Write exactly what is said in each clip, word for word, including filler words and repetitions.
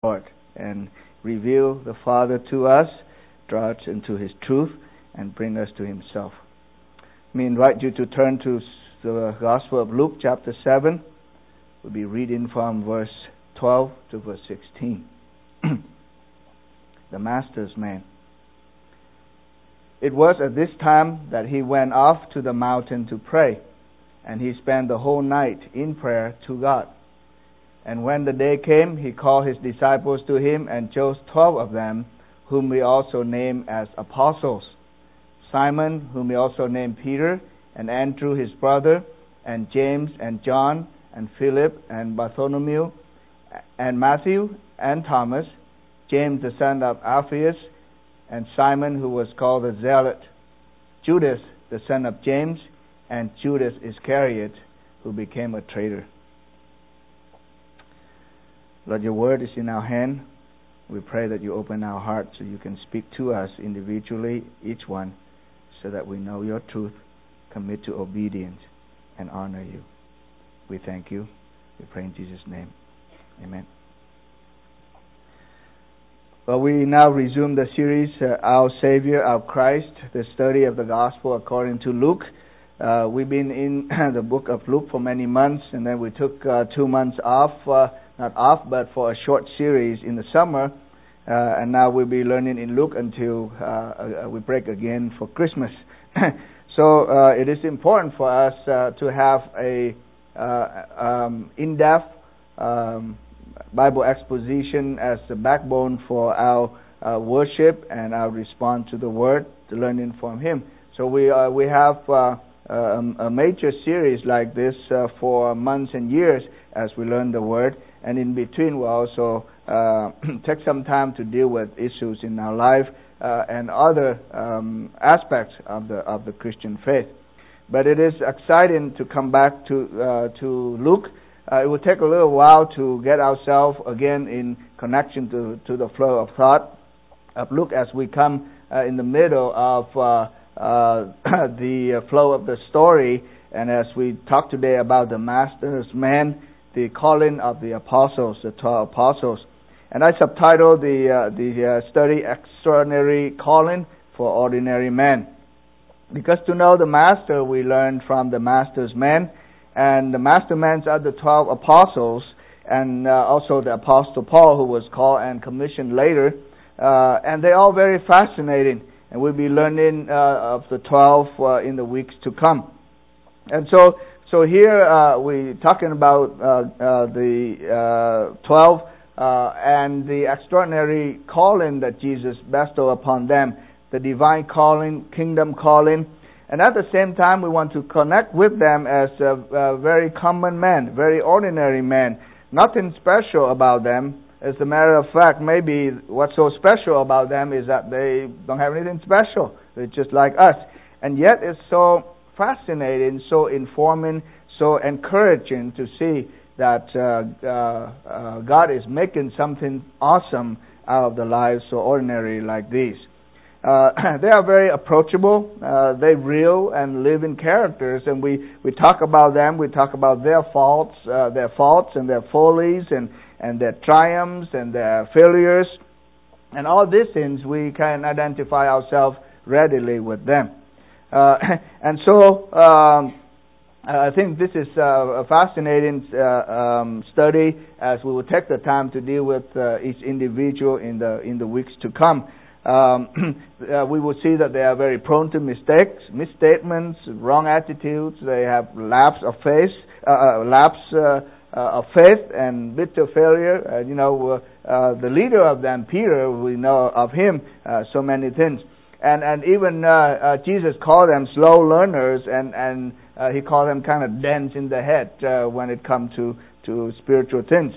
heart and reveal the Father to us, draw us into His truth, and bring us to Himself. Let me invite you to turn to the Gospel of Luke, chapter seven. We'll be reading from verse twelve to verse sixteen. The Master's Man. It was at this time that He went off to the mountain to pray, and He spent the whole night in prayer to God. And when the day came, He called His disciples to Him and chose twelve of them, whom we also name as apostles. Simon, whom He also named Peter, and Andrew his brother, and James and John, and Philip and Bartholomew, and Matthew and Thomas, James the son of Alphaeus, and Simon who was called the Zealot, Judas the son of James, and Judas Iscariot, who became a traitor. Lord, Your word is in our hand. We pray that You open our hearts so You can speak to us individually, each one, so that we know Your truth, commit to obedience, and honor You. We thank You. We pray in Jesus' name. Amen. Well, we now resume the series, uh, Our Savior, Our Christ, the study of the Gospel according to Luke. Uh, we've been in the book of Luke for many months, and then we took uh, two months off, uh, not off, but for a short series in the summer. Uh, and now we'll be learning in Luke until uh, we break again for Christmas. So uh, it is important for us uh, to have a uh, um, in-depth um, Bible exposition as the backbone for our uh, worship and our response to the Word, to learning from Him. So we uh, we have uh, um, a major series like this uh, for months and years as we learn the Word, and in between we also uh, take some time to deal with issues in our life uh, and other um, aspects of the of the Christian faith. But it is exciting to come back to uh, to Luke. Uh, it will take a little while to get ourselves again in connection to, to the flow of thought of Luke as we come uh, in the middle of uh, uh, the flow of the story, and as we talk today about the Master's Man, the calling of the apostles, the twelve apostles. And I subtitled the uh, the uh, study Extraordinary Calling for Ordinary Men. Because to know the Master, we learn from the Master's Man. And the masterminds are the twelve apostles, and uh, also the Apostle Paul, who was called and commissioned later. Uh, and they're all very fascinating. And we'll be learning uh, of the twelve uh, in the weeks to come. And so so here uh, we're talking about uh, uh, the uh, twelve uh, and the extraordinary calling that Jesus bestowed upon them. The divine calling, kingdom calling. And at the same time, we want to connect with them as a, a very common man, very ordinary man. Nothing special about them. As a matter of fact, maybe what's so special about them is that they don't have anything special. They're just like us. And yet it's so fascinating, so informing, so encouraging to see that uh, uh, uh, God is making something awesome out of the lives so ordinary like these. Uh, they are very approachable. Uh, they're real and living characters, and we, we talk about them. We talk about their faults, uh, their faults and their follies, and, and their triumphs and their failures, and all these things we can identify ourselves readily with them. Uh, and so um, I think this is a fascinating uh, um, study as we will take the time to deal with uh, each individual in the in the weeks to come. Um, uh, we will see that they are very prone to mistakes, misstatements, wrong attitudes. They have lapse of faith, uh, uh, lapse uh, uh, of faith, and bitter failure. Uh, you know, uh, uh, the leader of them, Peter, we know of him uh, so many things, and and even uh, uh, Jesus called them slow learners, and and uh, he called them kind of dense in the head uh, when it comes to to spiritual things.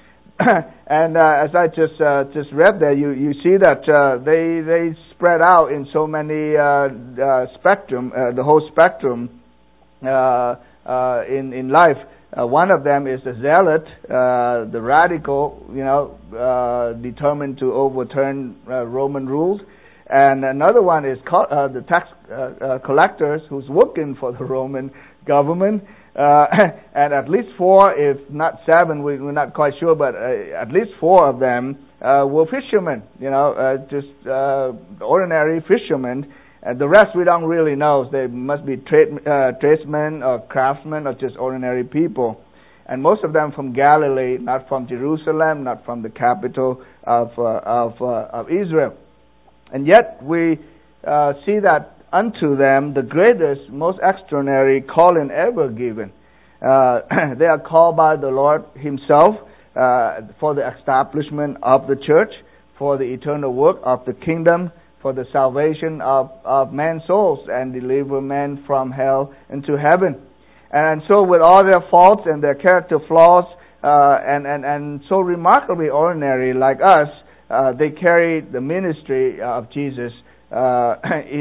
And uh, as I just uh, just read there, you, you see that uh, they they spread out in so many uh, uh, spectrum, uh, the whole spectrum uh, uh, in in life. Uh, one of them is the zealot, uh, the radical, you know, uh, determined to overturn uh, Roman rules, and another one is co- uh, the tax uh, uh, collectors who's working for the Roman government. uh, and at least four, if not seven, we, we're not quite sure, but uh, at least four of them uh, were fishermen, you know, uh, just uh, ordinary fishermen. And the rest we don't really know. They must be trade, uh, tradesmen or craftsmen or just ordinary people. And most of them from Galilee, not from Jerusalem, not from the capital of uh, of, uh, of Israel. And yet we uh, see that unto them the greatest, most extraordinary calling ever given. Uh, they are called by the Lord Himself uh, for the establishment of the church, for the eternal work of the kingdom, for the salvation of, of man's souls and deliver men from hell into heaven. And so with all their faults and their character flaws, uh, and, and, and so remarkably ordinary like us, uh, they carry the ministry of Jesus uh,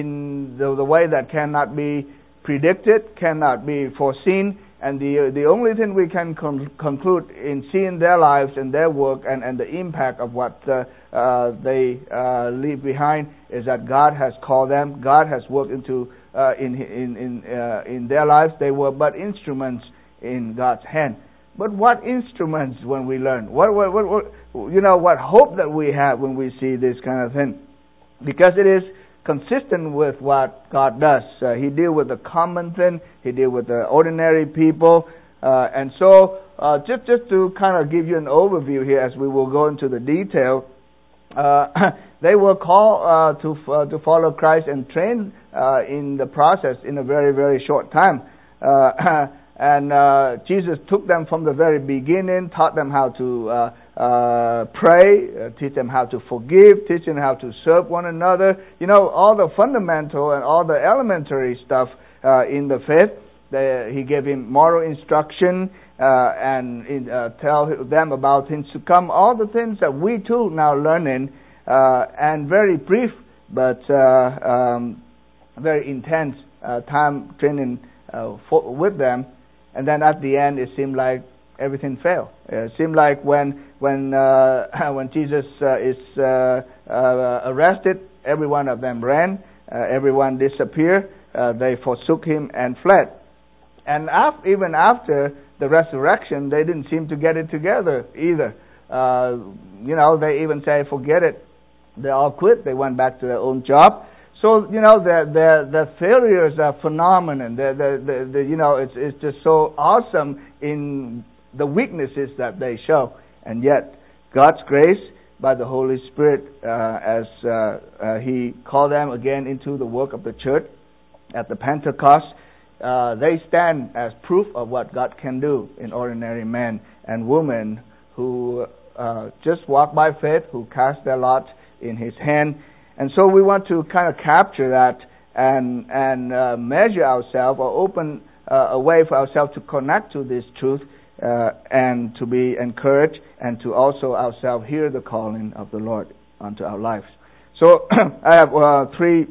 in the, the way that cannot be predicted, cannot be foreseen, and the the only thing we can con- conclude in seeing their lives and their work and, and the impact of what uh, uh, they uh, leave behind is that God has called them, God has worked into uh, in in in uh, in their lives. They were but instruments in God's hand. But what instruments when we learn? What, what, what, what you know? What hope that we have when we see this kind of thing? Because it is consistent with what God does. Uh, he deals with the common thing. He deals with the ordinary people. Uh, and so, uh, just just to kind of give you an overview here, as we will go into the detail, uh, they were called uh, to uh, to follow Christ and trained uh, in the process in a very very short time. Uh, and uh, Jesus took them from the very beginning, taught them how to uh, uh, pray, uh, teach them how to forgive, teach them how to serve one another. You know, all the fundamental and all the elementary stuff uh, in the faith. They, he gave him moral instruction uh, and in, uh, tell them about things to come. All the things that we too now learning, uh, and very brief but uh, um, very intense uh, time training uh, for, with them. And then at the end, it seemed like everything failed. It seemed like when when uh, when Jesus uh, is uh, uh, arrested, every one of them ran, uh, everyone disappeared. Uh, they forsook him and fled. And after, even after the resurrection, they didn't seem to get it together either. Uh, you know, they even say, "Forget it." They all quit. They went back to their own job. So, you know, the the the failures are phenomenon. The the, the, the you know, it's it's just so awesome in the weaknesses that they show. And yet, God's grace by the Holy Spirit, uh, as uh, uh, He called them again into the work of the church at the Pentecost, uh, they stand as proof of what God can do in ordinary men and women who uh, just walk by faith, who cast their lot in His hand. And so we want to kind of capture that and and uh, measure ourselves or open uh, a way for ourselves to connect to this truth uh, and to be encouraged and to also ourselves hear the calling of the Lord onto our lives. So I have uh, three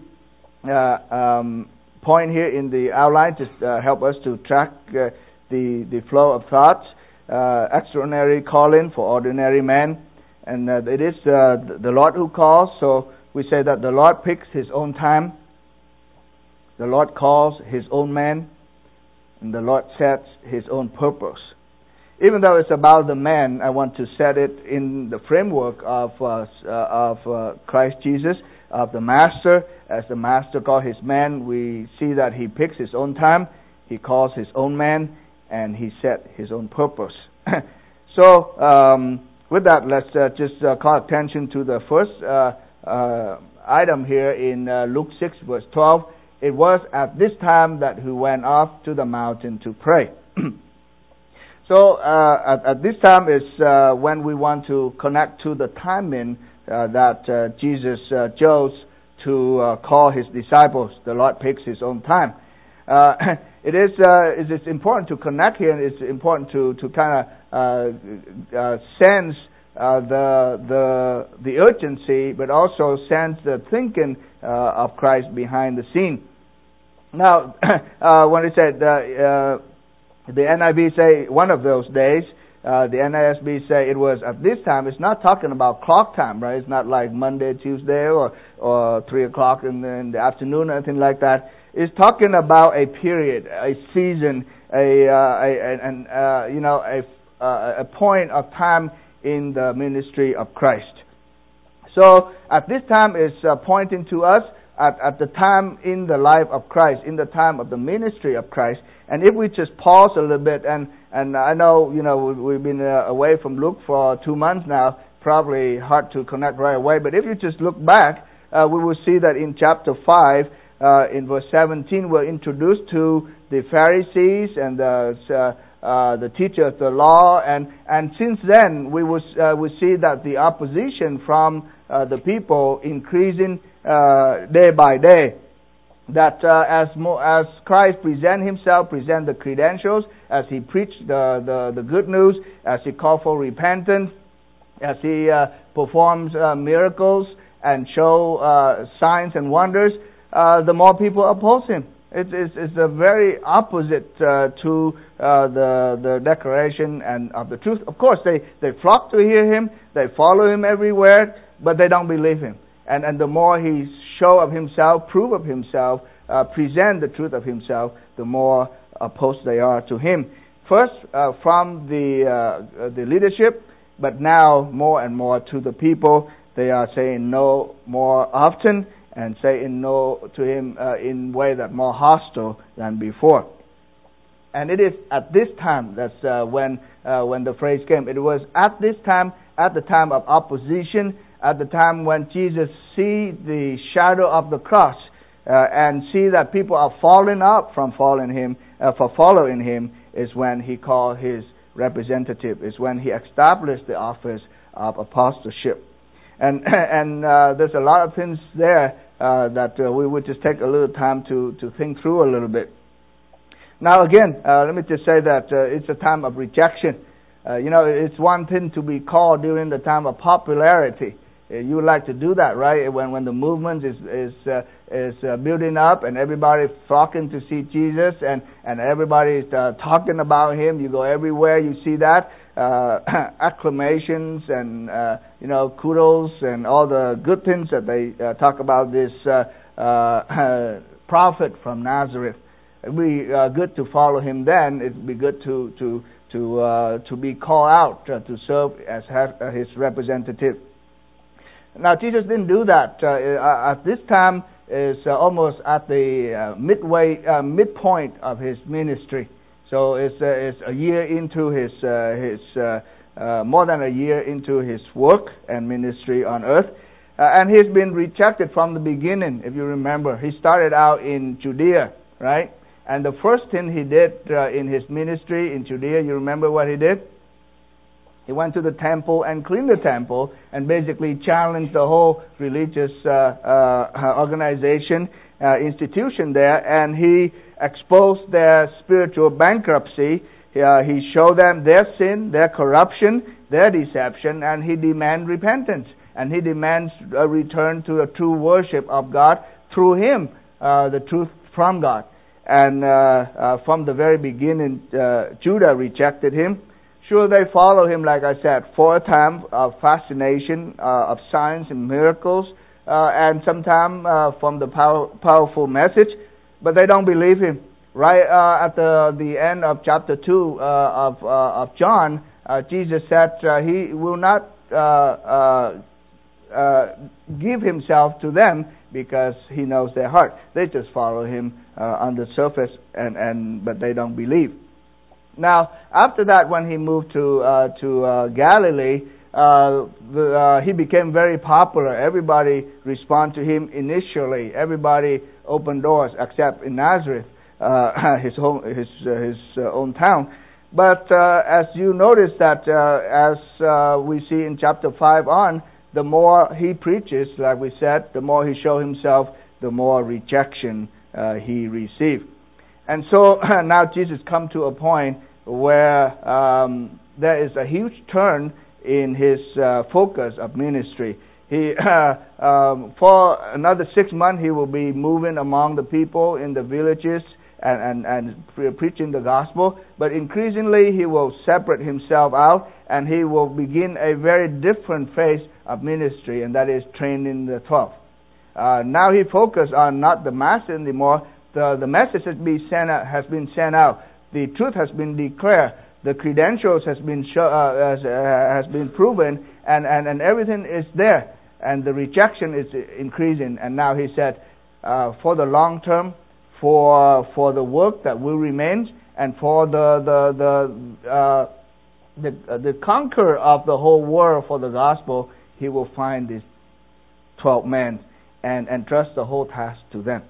uh, um, points here in the outline to uh, help us to track uh, the, the flow of thoughts. Uh, extraordinary calling for ordinary men. And uh, it is uh, the Lord who calls, so we say that the Lord picks His own time, the Lord calls His own man, and the Lord sets His own purpose. Even though it's about the man, I want to set it in the framework of uh, of uh, Christ Jesus, of the Master. As the Master called His man, we see that He picks His own time, He calls His own man, and He set His own purpose. So, um, with that, let's uh, just uh, call attention to the first uh, uh, item here in uh, Luke six, verse twelve. It was at this time that He went off to the mountain to pray. So, uh, at, at this time is uh, when we want to connect to the timing uh, that uh, Jesus uh, chose to uh, call His disciples. The Lord picks His own time. Uh, it is uh, it is important to connect here, and it's important to to kind of uh, uh, sense uh, the the the urgency, but also sense the thinking uh, of Christ behind the scene. Now, uh, when it said uh, uh, the N I V say one of those days, Uh, the N A S B say it was at this time. It's not talking about clock time, right? It's not like Monday, Tuesday, or or three o'clock in the, in the afternoon or anything like that. It's talking about a period, a season, a, uh, a an uh, you know a uh, a point of time in the ministry of Christ. So at this time is uh, pointing to us at, at the time in the life of Christ, in the time of the ministry of Christ. And if we just pause a little bit, and, and I know, you know, we've been uh, away from Luke for two months now, probably hard to connect right away, but if you just look back, uh, we will see that in chapter five, uh, in verse seventeen, we're introduced to the Pharisees and the uh, Uh, the teacher of the law, and and since then we will uh, we see that the opposition from uh, the people increasing uh, day by day. That uh, as more, as Christ present himself, present the credentials, as he preached the the, the good news, as he called for repentance, as he uh, performs uh, miracles and show uh, signs and wonders, uh, the more people oppose him. It's, it's, it's the very opposite uh, to uh, the the declaration and of the truth. Of course, they, they flock to hear him, they follow him everywhere, but they don't believe him. And and the more he show of himself, prove of himself, uh, present the truth of himself, the more opposed they are to him. First, uh, from the uh, the leadership, but now more and more to the people. They are saying no more often, and saying no to him uh, in a way that more hostile than before. And it is at this time, that's uh, when uh, when the phrase came, it was at this time, at the time of opposition, at the time when Jesus see the shadow of the cross uh, and see that people are falling up from following him, uh, for following him, is when he called his representative, is when he established the office of apostleship. And and uh, there's a lot of things there uh, that uh, we would just take a little time to, to think through a little bit. Now again, uh, let me just say that uh, it's a time of rejection. Uh, you know, it's one thing to be called during the time of popularity. Uh, you would like to do that, right? When when the movement is is uh, is uh, building up and everybody flocking to see Jesus and and everybody is uh, talking about him. You go everywhere, you see that. Uh, acclamations and uh, you know kudos and all the good things that they uh, talk about this uh, uh, prophet from Nazareth. It'd be uh, good to follow him then. It'd be good to to to uh, to be called out uh, to serve as uh, his representative. Now Jesus didn't do that. Uh, at this time is uh, almost at the uh, midway uh, midpoint of his ministry. So it's, uh, it's a year into his, uh, his uh, uh, more than a year into his work and ministry on earth. Uh, and he's been rejected from the beginning, if you remember. He started out in Judea, right? And the first thing he did uh, in his ministry in Judea, you remember what he did? He went to the temple and cleaned the temple and basically challenged the whole religious uh, uh, organization, uh, institution there, and he exposed their spiritual bankruptcy. Uh, he showed them their sin, their corruption, their deception, and he demands repentance. And he demands a return to a true worship of God through him, uh, the truth from God. And uh, uh, from the very beginning, uh, Judah rejected him. Sure, they follow him, like I said, for a time of fascination, uh, of signs and miracles, uh, and sometimes uh, from the power, powerful message, but they don't believe him. Right uh, at the the end of chapter two uh, of uh, of John, uh, Jesus said uh, he will not uh, uh, uh, give himself to them because he knows their heart. They just follow him uh, on the surface, and, and but they don't believe. Now, after that, when he moved to uh, to uh, Galilee, uh, the, uh, he became very popular. Everybody responded to him initially. Everybody opened doors, except in Nazareth, uh, his home, his uh, his uh, own town. But uh, as you notice that, uh, as uh, we see in chapter five on, the more he preaches, like we said, the more he shows himself, the more rejection uh, he received. And so now Jesus come to a point where um, there is a huge turn in his uh, focus of ministry. He uh, um, for another six months he will be moving among the people in the villages and, and, and pre- preaching the gospel, but increasingly he will separate himself out, and he will begin a very different phase of ministry, and that is training the twelve. Uh, now he focuses on not the mass anymore. The, the message has been sent out, has been sent out. The truth has been declared. The credentials has been show, uh, has, uh, has been proven, and, and, and everything is there. And the rejection is increasing. And now he said, uh, for the long term, for for the work that will remain, and for the the the uh, the, uh, the conqueror of the whole world for the gospel, he will find these twelve men and and trust the whole task to them.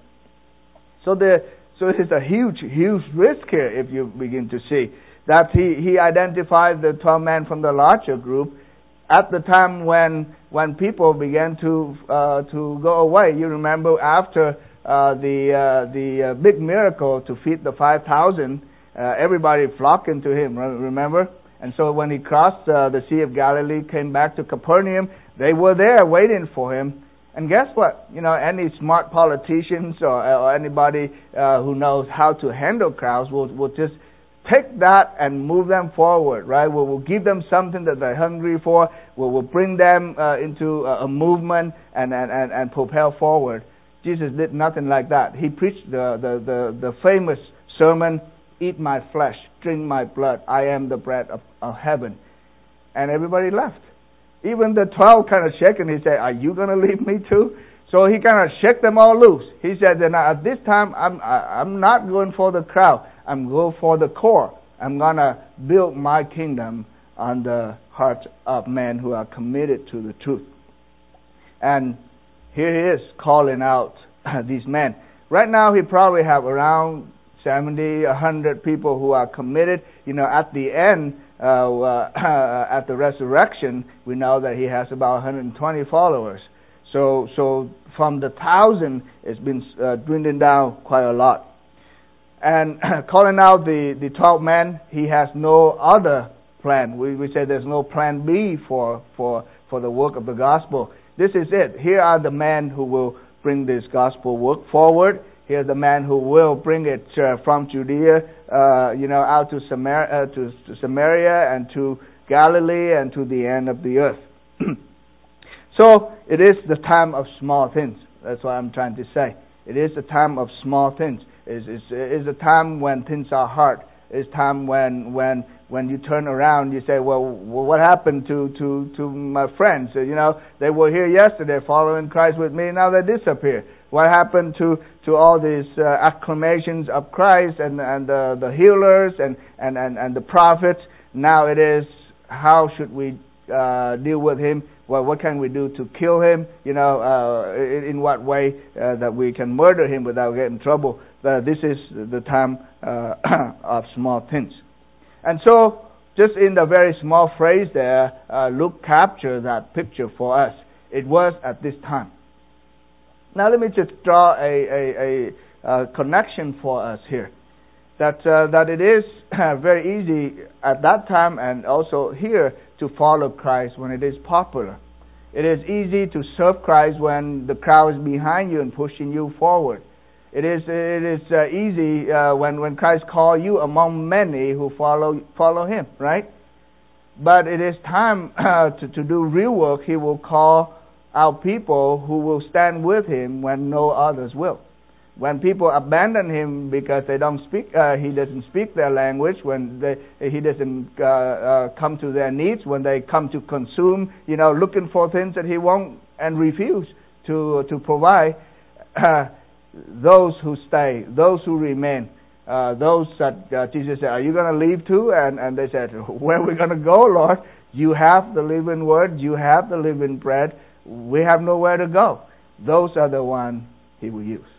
So the so it is a huge huge risk here if you begin to see that he he identified the twelve men from the larger group at the time when when people began to uh, to go away. You remember after uh, the uh, the uh, big miracle to feed the five thousand, uh, everybody flocked into him. Remember, and so when he crossed uh, the Sea of Galilee, came back to Capernaum, they were there waiting for him. And guess what? You know, any smart politicians or, or anybody uh, who knows how to handle crowds will will just take that and move them forward, right? We'll, we'll give them something that they're hungry for. We'll, we'll bring them uh, into a, a movement and, and, and, and propel forward. Jesus did nothing like that. He preached the, the, the, the famous sermon, "Eat my flesh, drink my blood. I am the bread of, of heaven." And everybody left. Even the twelve kind of shaken. He said, "Are you going to leave me too?" So he kind of shook them all loose. He said, "Then at this time, I'm I, I'm not going for the crowd. I'm going for the core. I'm going to build my kingdom on the hearts of men who are committed to the truth." And here he is calling out these men. Right now, he probably have around seventy, a hundred people who are committed. You know, at the end, uh, uh, at the resurrection, we know that he has about one hundred twenty followers. So, so from the thousand, it's been uh, dwindling down quite a lot. And calling out the, the twelve men, he has no other plan. We, we say there's no plan B for, for, for the work of the gospel. This is it. Here are the men who will bring this gospel work forward. Here's the man who will bring it uh, from Judea, uh, you know, out to Samaria, uh, to, to Samaria and to Galilee and to the end of the earth. So it is the time of small things. That's what I'm trying to say. It is the time of small things. It's, it's, it's a time when things are hard. It's time when when when you turn around, you say, well, what happened to, to, to my friends? You know, they were here yesterday following Christ with me, now they disappear. What happened to, to all these uh, acclamations of Christ and, and uh, the healers and, and, and, and the prophets? Now it is, how should we uh, deal with him? Well, what can we do to kill him? You know, uh, in, in what way uh, that we can murder him without getting in trouble? Uh, this is the time uh, of small things. And so, just in the very small phrase there, uh, Luke captured that picture for us. It was at this time. Now, let me just draw a, a, a, a connection for us here. That uh, that it is very easy at that time and also here to follow Christ when it is popular. It is easy to serve Christ when the crowd is behind you and pushing you forward. It is it is uh, easy uh, when when Christ calls you among many who follow follow Him, right? But it is time uh, to to do real work. He will call out people who will stand with Him when no others will. When people abandon Him because they don't speak, uh, He doesn't speak their language. When they, He doesn't uh, uh, come to their needs. When they come to consume, you know, looking for things that He won't and refuse to to provide. Uh, those who stay, those who remain, uh, those that uh, Jesus said, "Are you going to leave too?" And and they said, "Where are we going to go, Lord? You have the living Word. You have the living bread. We have nowhere to go." Those are the ones He will use.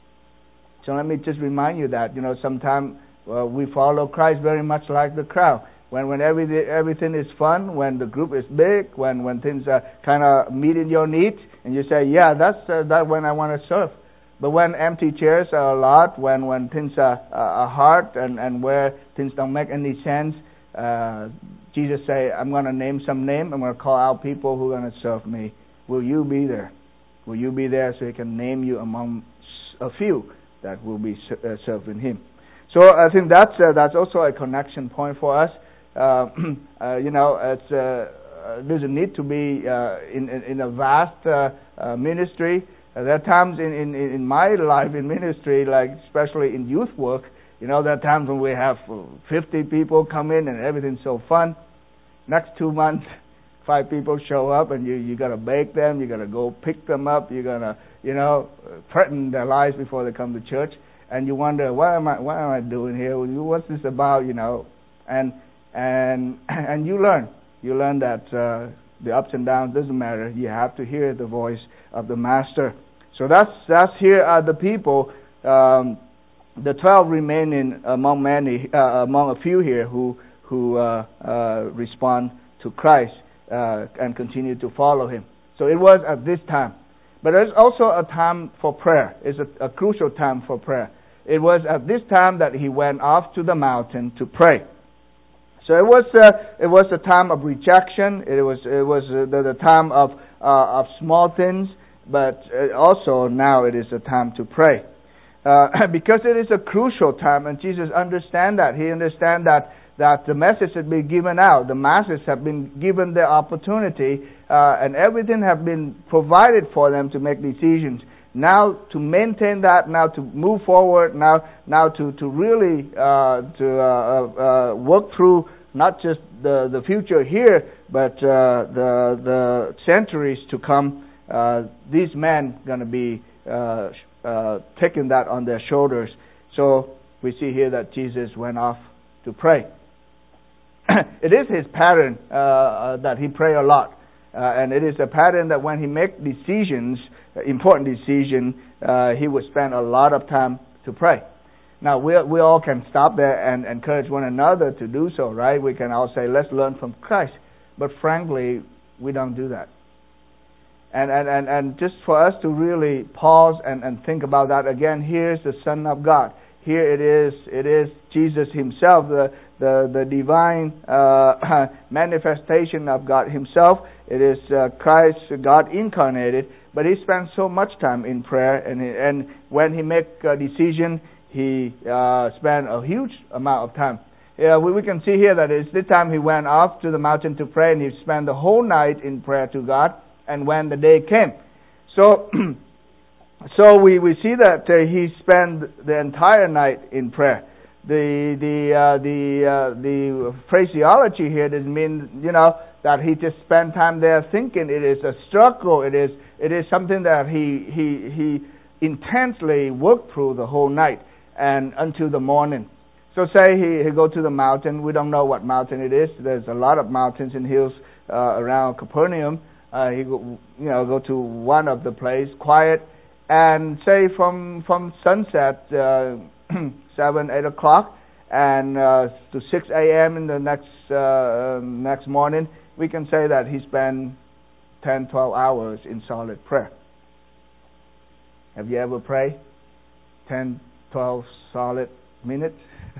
So let me just remind you that, you know, sometimes uh, we follow Christ very much like the crowd. When when every, everything is fun, when the group is big, when, when things are kind of meeting your needs, and you say, yeah, that's uh, that when I want to serve. But when empty chairs are a lot, when, when things are, are hard and, and where things don't make any sense, uh, Jesus say, I'm going to name some name. I'm going to call out people who are going to serve me. Will you be there? Will you be there so He can name you among a few that will be uh, serving Him. So I think that's uh, that's also a connection point for us. Uh, uh, you know, it's, uh, there's a need to be uh, in, in in a vast uh, uh, ministry. Uh, there are times in, in in my life in ministry, like especially in youth work, you know, there are times when we have fifty people come in and everything's so fun. Next two months, five people show up and you you gotta bake them, you gotta go pick them up, you're gonna you know threaten their lives before they come to church, and you wonder what am I what am I doing here? What's this about? You know, and and and you learn you learn that uh, the ups and downs doesn't matter. You have to hear the voice of the Master. So that's that's here are the people. Um, the twelve remaining among many uh, among a few here who who uh, uh, respond to Christ uh, and continue to follow Him. So it was at this time. But there's also a time for prayer. It's a, a crucial time for prayer. It was at this time that He went off to the mountain to pray. So it was uh, it was a time of rejection. It was it was uh, the, the time of uh, of small things. But also now it is a time to pray. Uh, because it is a crucial time, and Jesus understands that. He understands that, that the message has been given out. The masses have been given the opportunity, uh, and everything has been provided for them to make decisions. Now to maintain that, now to move forward, now now to, to really uh, to uh, uh, work through not just the, the future here, but uh, the the centuries to come. Uh, these men going to be uh, uh, taking that on their shoulders. So we see here that Jesus went off to pray. It is His pattern uh, uh, that He pray a lot. Uh, and it is a pattern that when He make decisions, uh, important decisions, uh, He would spend a lot of time to pray. Now, we we all can stop there and encourage one another to do so, right? We can all say, let's learn from Christ. But frankly, we don't do that. And, and, and, and just for us to really pause and, and think about that again, here's the Son of God. Here it is, it is Jesus Himself, the the, the divine uh, manifestation of God Himself. It is uh, Christ, God incarnated, but He spends so much time in prayer, and and when He make a decision, He uh, spent a huge amount of time. Yeah, we, we can see here that it's this time He went off to the mountain to pray, and He spent the whole night in prayer to God. And when the day came, so so we, we see that uh, He spent the entire night in prayer. The the uh, the uh, the phraseology here doesn't mean you know that He just spent time there thinking. It is a struggle. It is it is something that He he he intensely worked through the whole night and until the morning. So say He, he go to the mountain. We don't know what mountain it is. There's a lot of mountains and hills uh, around Capernaum. Uh, he go, you know, go to one of the place, quiet, and say from from sunset, uh, seven, eight o'clock, and uh, to six a.m. in the next uh, next morning, we can say that he spent ten, twelve hours in solid prayer. Have you ever prayed ten, twelve solid minutes?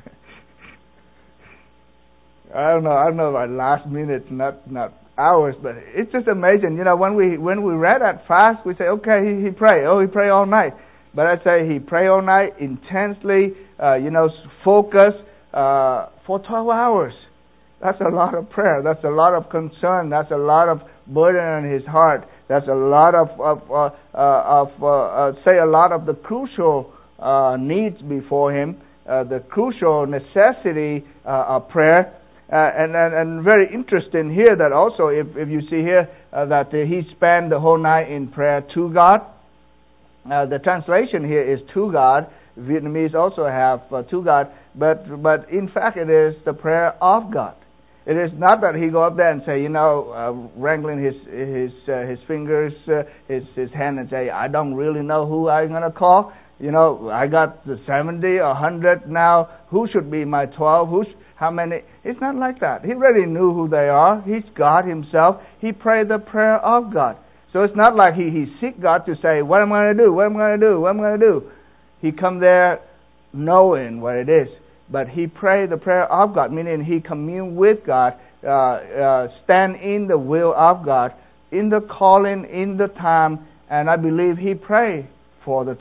I don't know. I don't know about last minute, not not. hours, but it's just amazing. You know, when we when we read that fast, we say, okay, he, he prayed. Oh, he prayed all night. But I say he prayed all night, intensely, uh, you know, focused uh, for twelve hours. That's a lot of prayer. That's a lot of concern. That's a lot of burden on his heart. That's a lot of, of, uh, uh, of uh, uh, say, a lot of the crucial uh, needs before him, uh, the crucial necessity uh, of prayer. Uh, and, and and very interesting here that also, if, if you see here, uh, that uh, he spent the whole night in prayer to God. Uh, the translation here is to God. Vietnamese also have uh, to God, but but in fact it is the prayer of God. It is not that he go up there and say, you know, uh, wrangling his his uh, his fingers, uh, his his hand, and say, I don't really know who I'm going to call. You know, I got the seventy or one hundred now. Who should be my twelve? Who's How many? It's not like that. He already knew who they are. He's God Himself. He prayed the prayer of God. So it's not like he, he seek God to say, what am I going to do? What am I going to do? What am I going to do? He come there knowing what it is. But he prayed the prayer of God, meaning he communed with God, uh, uh, stand in the will of God, in the calling, in the time, and I believe he prayed for the twelve.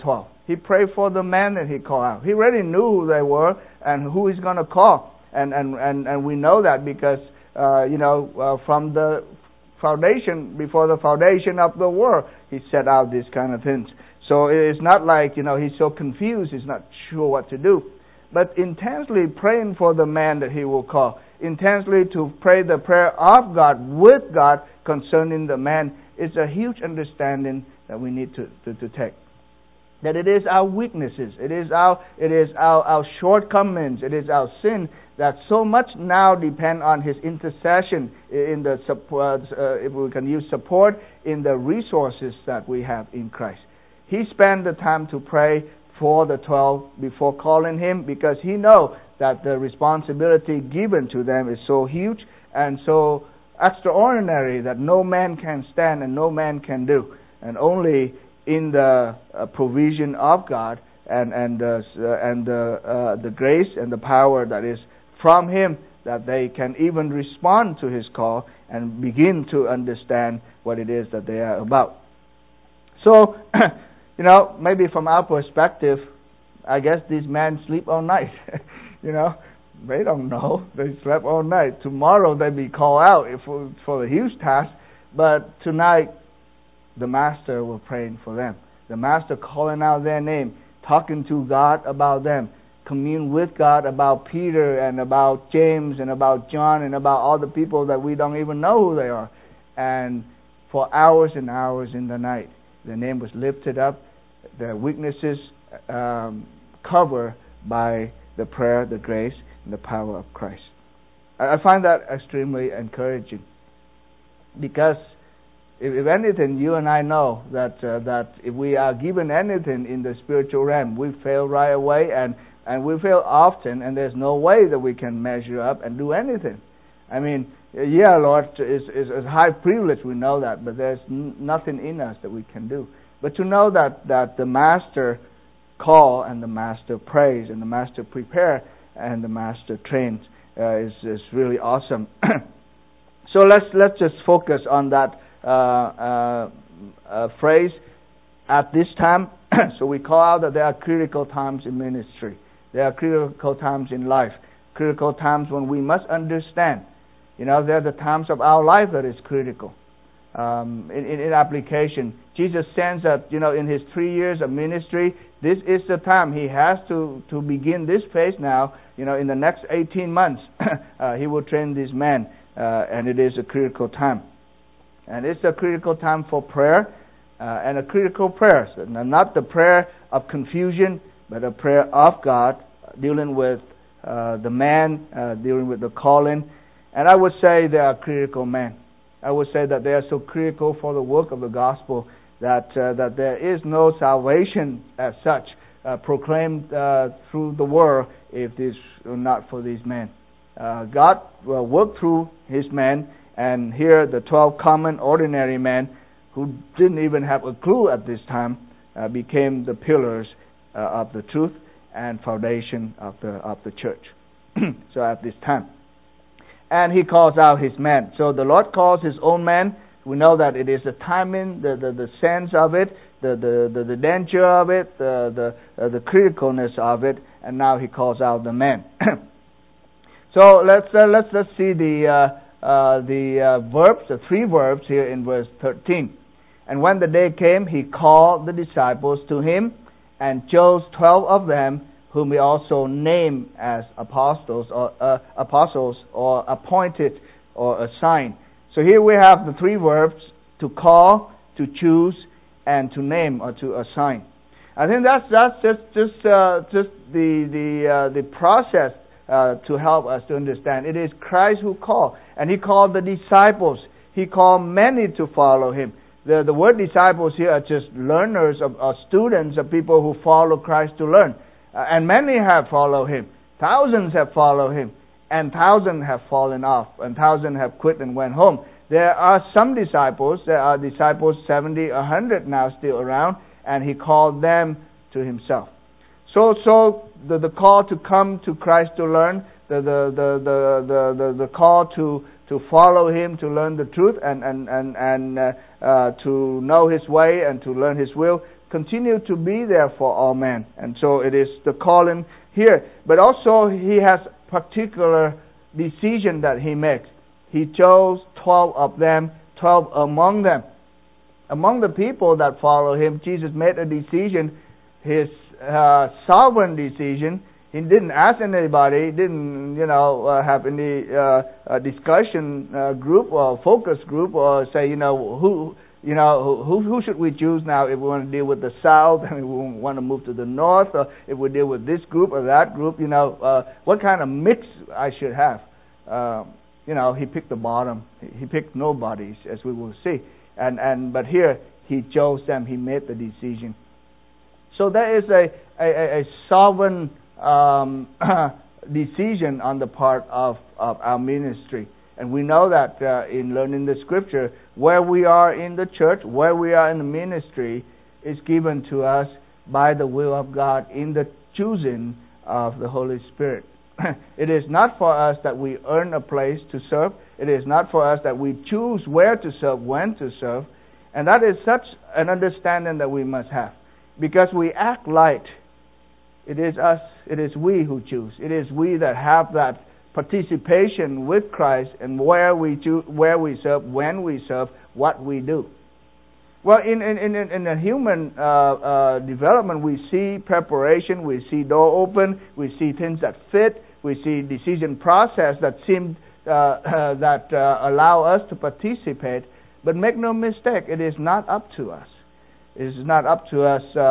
He prayed for the man that he called out. He already knew who they were and who he's going to call. And, and, and, and we know that because, uh, you know, uh, from the foundation, before the foundation of the world, he set out these kind of things. So it's not like, you know, he's so confused, he's not sure what to do. But intensely praying for the man that he will call. Intensely to pray the prayer of God, with God, concerning the man. It's a huge understanding that we need to, to, to take. That it is our weaknesses, it is our it is our, our shortcomings, it is our sin that so much now depend on His intercession in the support, uh, if we can use support in the resources that we have in Christ. He spent the time to pray for the twelve before calling him because he knows that the responsibility given to them is so huge and so extraordinary that no man can stand and no man can do. And only in the uh, provision of God and and uh, and uh, uh, the grace and the power that is from Him that they can even respond to His call and begin to understand what it is that they are about. So, you know, maybe from our perspective, I guess these men sleep all night. You know, they don't know. They slept all night. Tomorrow they be called out for, for the huge task, but tonight the Master was praying for them. The Master calling out their name, talking to God about them, commune with God about Peter and about James and about John and about all the people that we don't even know who they are. And for hours and hours in the night, their name was lifted up, their weaknesses um, covered by the prayer, the grace, and the power of Christ. I find that extremely encouraging because If, if anything, you and I know that uh, that if we are given anything in the spiritual realm, we fail right away, and, and we fail often, and there's no way that we can measure up and do anything. I mean, yeah, Lord, is is a high privilege, we know that, but there's n- nothing in us that we can do. But to know that, that the Master call and the Master prays and the Master prepare and the Master trains uh, is is really awesome. So let's let's just focus on that Uh, uh, uh, phrase at this time. So we call out that there are critical times in ministry. There are critical times in life. Critical times when we must understand. You know, there are the times of our life that is critical. Um, in, in application, Jesus sends that, you know, in His three years of ministry, this is the time He has to, to begin this phase now. You know, in the next eighteen months, uh, He will train these men, uh, and it is a critical time. And it's a critical time for prayer, uh, and a critical prayer. So not the prayer of confusion, but a prayer of God, dealing with uh, the man, uh, dealing with the calling. And I would say they are critical men. I would say that they are so critical for the work of the gospel that uh, that there is no salvation as such uh, proclaimed uh, through the world if this were not for these men. Uh, God will work through His men. And here the twelve common, ordinary men who didn't even have a clue at this time uh, became the pillars uh, of the truth and foundation of the of the church. So at this time. And He calls out His men. So the Lord calls His own men. We know that it is the timing, the, the, the sense of it, the, the, the, the danger of it, the, the, uh, the criticalness of it. And now He calls out the men. So let's, uh, let's, let's see the... Uh, Uh, the uh, verbs, the three verbs here in verse thirteen. And when the day came, He called the disciples to Him and chose twelve of them, whom He also named as apostles or uh, apostles or appointed or assigned. So here we have the three verbs: to call, to choose, and to name or to assign. I think that's that's just just uh, just the the uh, the process. Uh, to help us to understand. It is Christ who called. And He called the disciples. He called many to follow Him. The, the word disciples here are just learners, of, or students, of people who follow Christ to learn. Uh, and many have followed Him. Thousands have followed Him. And thousands have fallen off. And thousands have quit and went home. There are some disciples. There are disciples, seventy, a hundred now still around. And He called them to Himself. So, so the, the call to come to Christ to learn, the the the the the, the, the call to, to follow Him, to learn the truth, and and and and uh, uh, to know His way and to learn His will. continue to be there for all men. And so it is the calling here. But also he has particular decision that he makes. He chose twelve of them, twelve among them. Among the people that follow him, Jesus made a decision, his uh, sovereign decision. He didn't ask anybody, didn't, you know, uh, have any uh, uh, discussion uh, group or focus group, or say, you know, who, you know, who who should we choose now if we want to deal with the South and we want to move to the North, or if we deal with this group or that group, you know, uh, what kind of mix I should have. Uh, you know, he picked the bottom. He picked nobodies, as we will see. And and but here he chose them. He made the decision. So there is a a, a sovereign Um, decision on the part of, of our ministry. And we know that uh, in learning the Scripture, where we are in the church, where we are in the ministry, is given to us by the will of God in the choosing of the Holy Spirit. It is not for us that we earn a place to serve. It is not for us that we choose where to serve, when to serve. And that is such an understanding that we must have. Because we act light. It is us, it is we who choose. It is we that have that participation with Christ and where we choose, where we serve, when we serve, what we do. Well, in in in, in the human uh, uh, development, we see preparation, we see door open, we see things that fit, we see decision process that seem uh, uh, that uh, allow us to participate. But make no mistake, it is not up to us. It is not up to us. Uh,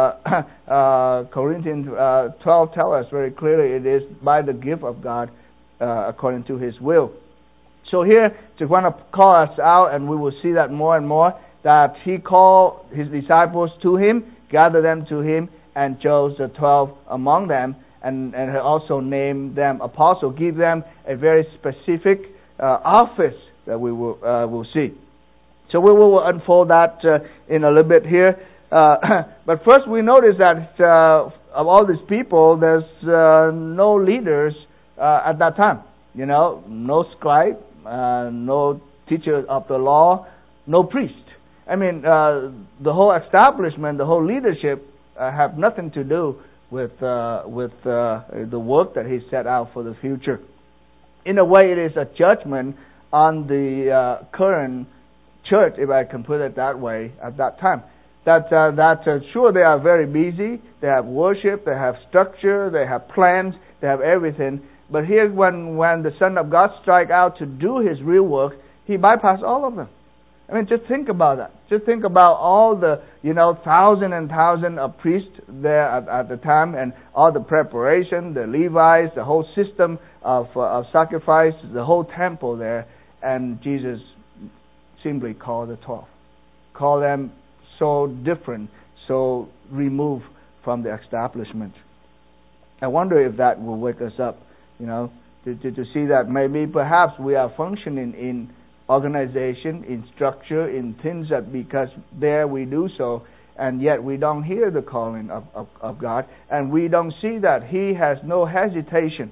uh, Corinthians uh, twelve tells us very clearly it is by the gift of God uh, according to His will. So here, to want to call us out, and we will see that more and more, that He called His disciples to Him, gathered them to Him, and chose the twelve among them, and, and also named them apostles, give them a very specific uh, office that we will uh, will see. So we will unfold that uh, in a little bit here. Uh, but first we notice that uh, of all these people, there's uh, no leaders uh, at that time. You know, no scribe, uh, no teacher of the law, no priest. I mean, uh, the whole establishment, the whole leadership uh, have nothing to do with uh, with uh, the work that he set out for the future. In a way, it is a judgment on the uh, current church, if I can put it that way, at that time. That uh, that uh, sure, they are very busy. They have worship, they have structure, they have plans, they have everything. But here, when when the Son of God strike out to do His real work, He bypassed all of them. I mean, just think about that. Just think about all the, you know, thousand and thousand of priests there at, at the time, and all the preparation, the Levites, the whole system of uh, of sacrifice, the whole temple there, and Jesus simply called the twelve. Call them so different, so removed from the establishment. I wonder if that will wake us up, you know, to, to, to see that maybe perhaps we are functioning in organization, in structure, in things that because there we do so, and yet we don't hear the calling of, of, of God, and we don't see that He has no hesitation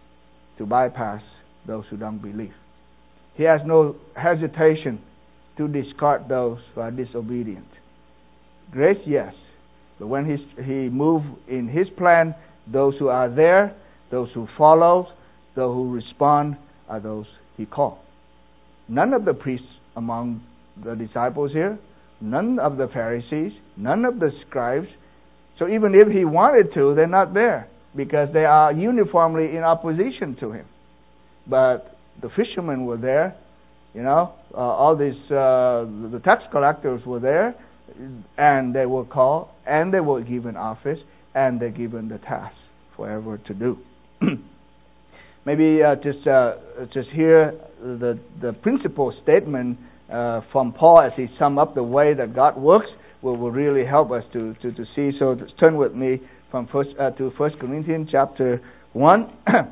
to bypass those who don't believe. He has no hesitation to discard those who are disobedient. Grace, yes. But when he, he moves in His plan, those who are there, those who follow, those who respond, are those He called. None of the priests among the disciples here, none of the Pharisees, none of the scribes. So even if He wanted to, they're not there because they are uniformly in opposition to Him. But the fishermen were there, you know, uh, all these, uh, the tax collectors were there, and they were called, and they were given office, and they're given the task forever to do. Maybe uh, just uh, just hear the the principal statement uh, from Paul as he sum up the way that God works will, will really help us to, to, to see. So turn with me from first uh, to First Corinthians chapter one.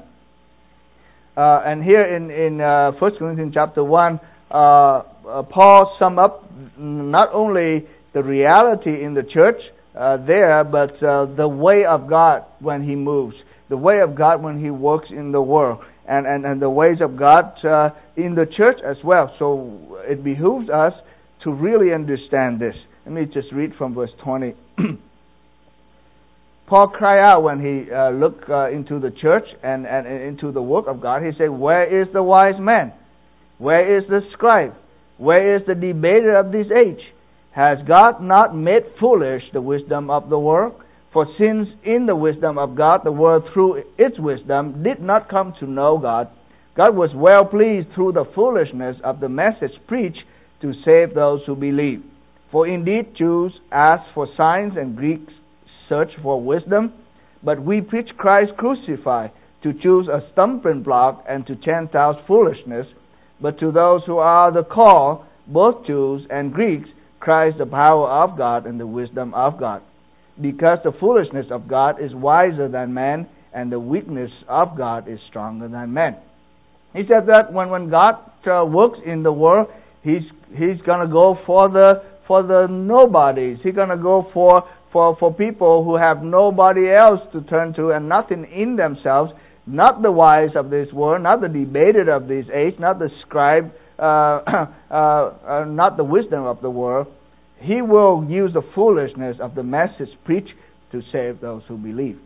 Uh, and here in in uh, First Corinthians chapter one, uh, uh, Paul sum up not only the reality in the church uh, there, but uh, the way of God when He moves, the way of God when He works in the world, and and, and the ways of God uh, in the church as well. So it behooves us to really understand this. Let me just read from verse twenty. Paul cried out when he uh, looked uh, into the church and, and, and into the work of God. He said, "Where is the wise man? Where is the scribe? Where is the debater of this age? Has God not made foolish the wisdom of the world? For since in the wisdom of God, the world through its wisdom did not come to know God, God was well pleased through the foolishness of the message preached to save those who believe. For indeed Jews ask for signs and Greeks search for wisdom, but we preach Christ crucified, to choose a stumbling block and to Gentiles foolishness, but to those who are the called, both Jews and Greeks, Christ the power of God and the wisdom of God. Because the foolishness of God is wiser than man, and the weakness of God is stronger than man." He said that when, when God uh, works in the world, He's He's gonna go for the for the nobodies. He's gonna go for for for people who have nobody else to turn to and nothing in themselves. Not the wise of this world, not the debated of this age, not the scribe, uh, uh, uh, not the wisdom of the world. He will use the foolishness of the message preached to save those who believe.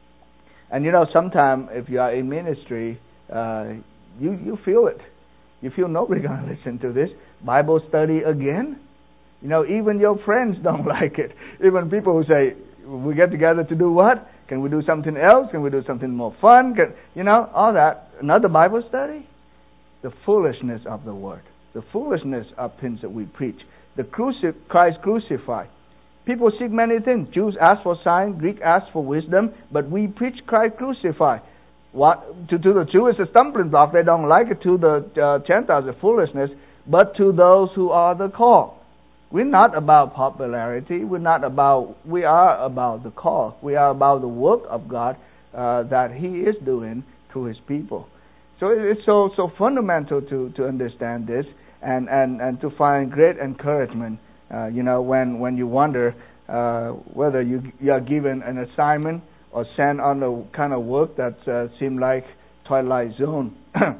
And you know, sometimes if you are in ministry, uh, you you feel it. You feel nobody's going to listen to this Bible study again. You know, even your friends don't like it. Even people who say, "We get together to do what? Can we do something else? Can we do something more fun?" Can, you know, all that. Another Bible study? The foolishness of the word. The foolishness of things that we preach. The cruci- Christ crucified. People seek many things. Jews ask for signs, Greek ask for wisdom, but we preach Christ crucified. What to, to the Jew is a stumbling block. They don't like it. To the uh, Gentiles, a foolishness. But to those who are the called. We're not about popularity. We're not about. We are about the call. We are about the work of God uh, that He is doing through His people. So it's so so fundamental to, to understand this and, and, and to find great encouragement. Uh, you know, when, when you wonder uh, whether you you are given an assignment or sent on the kind of work that uh, seems like Twilight Zone.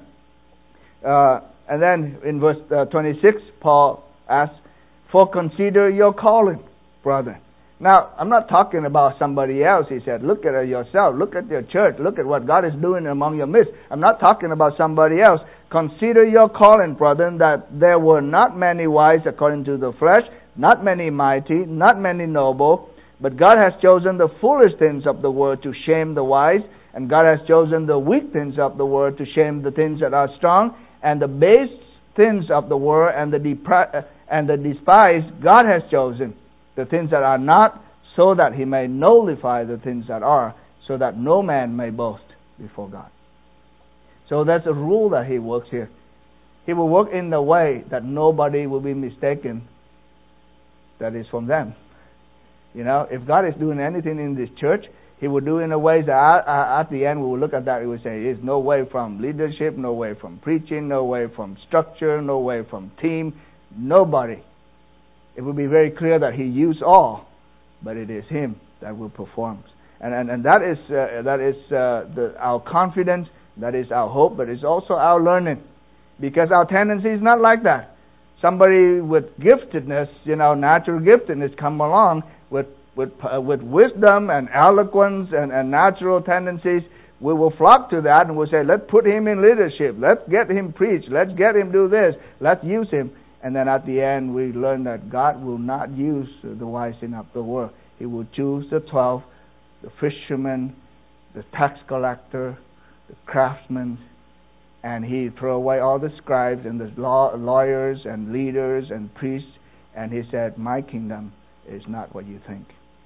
uh, and then in verse uh, twenty-six, Paul asks, "For consider your calling, brother." Now, I'm not talking about somebody else. He said, look at it yourself. Look at your church. Look at what God is doing among your midst. I'm not talking about somebody else. Consider your calling, brother, that there were not many wise according to the flesh, not many mighty, not many noble, but God has chosen the foolish things of the world to shame the wise, and God has chosen the weak things of the world to shame the things that are strong, and the base things of the world and the depri- and the despised God has chosen, the things that are not, so that He may nullify the things that are, so that no man may boast before God. So that's a rule that He works here. He will work in the way that nobody will be mistaken that is from them. You know, if God is doing anything in this church, He will do in a way that at the end we will look at that and we will say, it's no way from leadership, no way from preaching, no way from structure, no way from team, nobody. It will be very clear that He used all, but it is Him that will perform. And and, and that is uh, that is uh, the, our confidence, that is our hope, but it's also our learning. Because our tendency is not like that. Somebody with giftedness, you know, natural giftedness come along with with uh, with wisdom and eloquence and, and natural tendencies, we will flock to that and we'll say, let's put him in leadership. Let's get him preach. Let's get him do this. Let's use him. And then at the end, we learn that God will not use the wise in of the world. He will choose the twelve, the fishermen, the tax collector, the craftsmen, and He throw away all the scribes and the law, lawyers and leaders and priests. And He said, my kingdom is not what you think.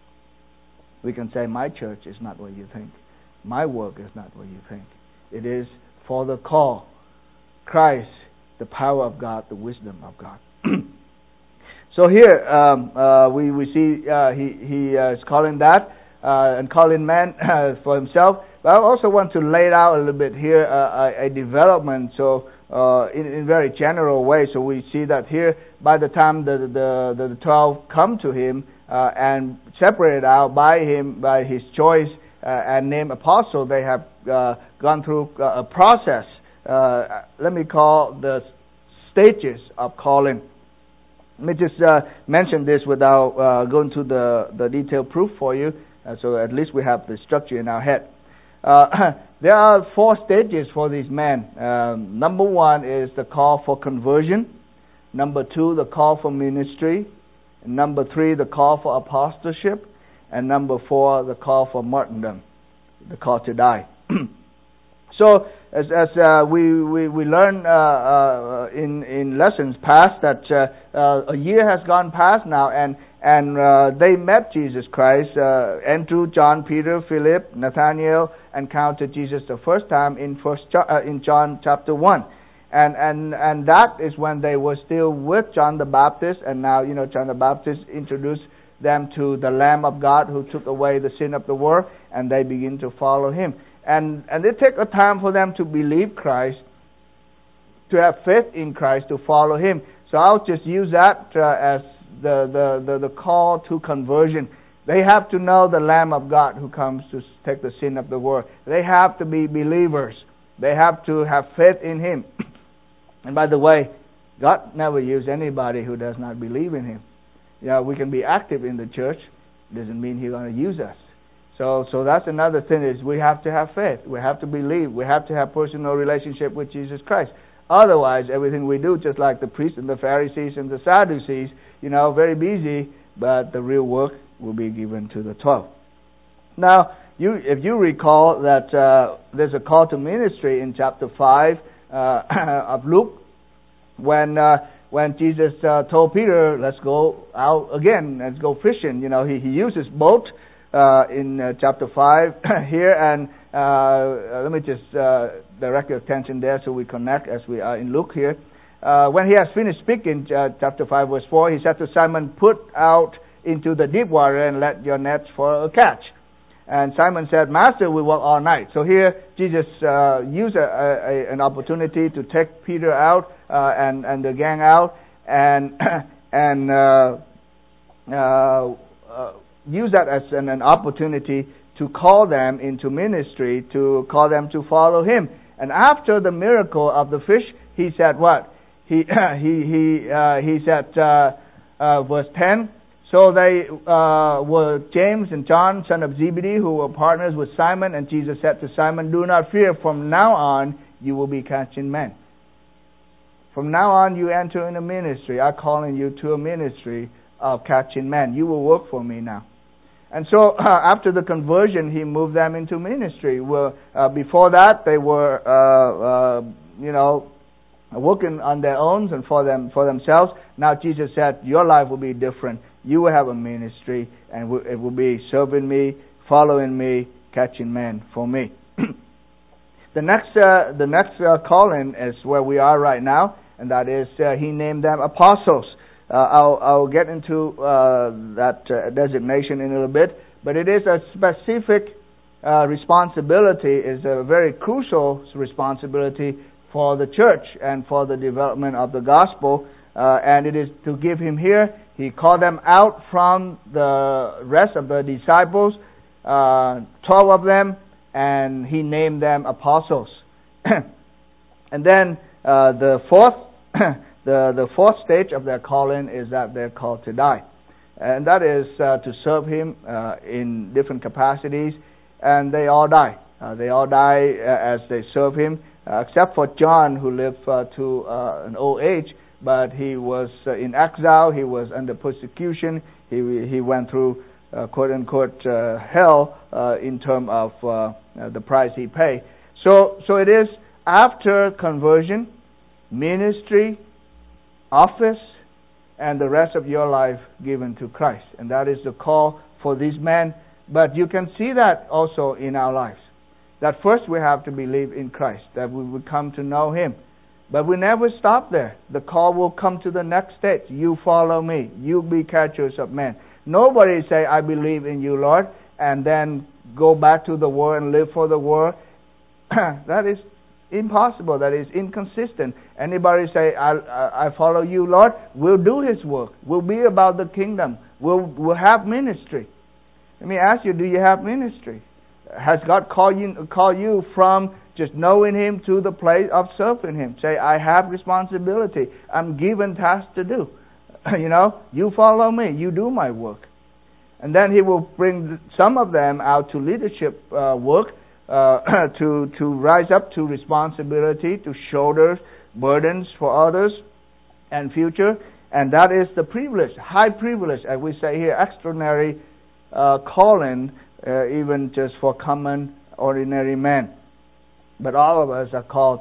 We can say, my church is not what you think. My work is not what you think. It is for the call. Christ, the power of God, the wisdom of God. So here um, uh, we we see uh, he he uh, is calling that uh, and calling man uh, for himself. But I also want to lay it out a little bit here uh, a, a development. So uh, in in very general way. So we see that here by the time the the the twelve come to him uh, and separated out by him by his choice uh, and named apostle, they have uh, gone through a process. Uh, let me call the stages of calling. Let me just uh, mention this without uh, going to the, the detailed proof for you, uh, so at least we have the structure in our head. Uh, there are four stages for these men. Um, number one is the call for conversion. Number two, the call for ministry. And number three, the call for apostleship. And number four, the call for martyrdom, the call to die. So, as, as uh, we, we, we learned uh, uh, in, in lessons past that uh, uh, a year has gone past now, and, and uh, they met Jesus Christ. Uh, Andrew, John, Peter, Philip, Nathanael encountered Jesus the first time in first uh, in John chapter one. And, and, and that is when they were still with John the Baptist, and now, you know, John the Baptist introduced them to the Lamb of God who took away the sin of the world, and they begin to follow Him. And and it took a time for them to believe Christ, to have faith in Christ, to follow Him. So I'll just use that uh, as the, the, the, the call to conversion. They have to know the Lamb of God who comes to take the sin of the world. They have to be believers. They have to have faith in Him. And by the way, God never used anybody who does not believe in Him. You know, we can be active in the church. Doesn't mean He's going to use us. So, so that's another thing is we have to have faith. We have to believe. We have to have personal relationship with Jesus Christ. Otherwise, everything we do, just like the priests and the Pharisees and the Sadducees, you know, very busy, but the real work will be given to the twelve. Now, you, if you recall that uh, there's a call to ministry in chapter five uh, of Luke, when uh, when Jesus uh, told Peter, "Let's go out again. Let's go fishing." You know, he he uses boat. Uh, in uh, chapter five here, and uh, let me just uh, direct your attention there so we connect as we are in Luke here. Uh, when he has finished speaking, uh, chapter five verse four, he said to Simon, "Put out into the deep water and let your nets for a catch." And Simon said, "Master, we work all night." So here Jesus uh, used a, a, an opportunity to take Peter out uh, and, and the gang out and, and uh, uh, uh, use that as an, an opportunity to call them into ministry, to call them to follow Him. And after the miracle of the fish, He said what? He he he uh, he said uh, uh, verse ten. So they uh, were James and John, son of Zebedee, who were partners with Simon. And Jesus said to Simon, "Do not fear. From now on, you will be catching men." From now on, you enter in a ministry. I'm calling you to a ministry of catching men. You will work for me now. And so, uh, after the conversion, He moved them into ministry. Well, uh, before that, they were, uh, uh, you know, working on their own and for them for themselves. Now, Jesus said, "Your life will be different. You will have a ministry, and it will be serving me, following me, catching men for me." the next, uh, the next uh, calling is where we are right now, and that is uh, He named them apostles. Uh, I'll, I'll get into uh, that uh, designation in a little bit, but it is a specific uh, responsibility, is a very crucial responsibility for the church and for the development of the gospel, uh, and it is to give Him here. He called them out from the rest of the disciples, uh, twelve of them, and He named them apostles. And then uh, the fourth The the fourth stage of their calling is that they're called to die. And that is uh, to serve Him uh, in different capacities. And they all die. Uh, they all die uh, as they serve Him, uh, except for John, who lived uh, to uh, an old age. But he was uh, in exile. He was under persecution. He he went through uh, quote-unquote uh, hell uh, in terms of uh, uh, the price he paid. So, so it is after conversion, ministry, office, and the rest of your life given to Christ. And that is the call for these men. But you can see that also in our lives. That first we have to believe in Christ, that we would come to know Him. But we never stop there. The call will come to the next stage. You follow me. You be catchers of men. Nobody say, "I believe in you, Lord," and then go back to the world and live for the world. That is impossible. That is inconsistent. Anybody say, I, I follow you, Lord, we'll do His work. We'll be about the kingdom. We'll, we'll have ministry. Let me ask you, do you have ministry? Has God called you, called you from just knowing Him to the place of serving Him? Say, I have responsibility. I'm given tasks to do. you know, you follow me, you do my work. And then He will bring some of them out to leadership uh, work, uh, to to rise up to responsibility, to shoulder burdens for others and future. And that is the privilege, high privilege, as we say here, extraordinary uh, calling, uh, even just for common, ordinary men. But all of us are called,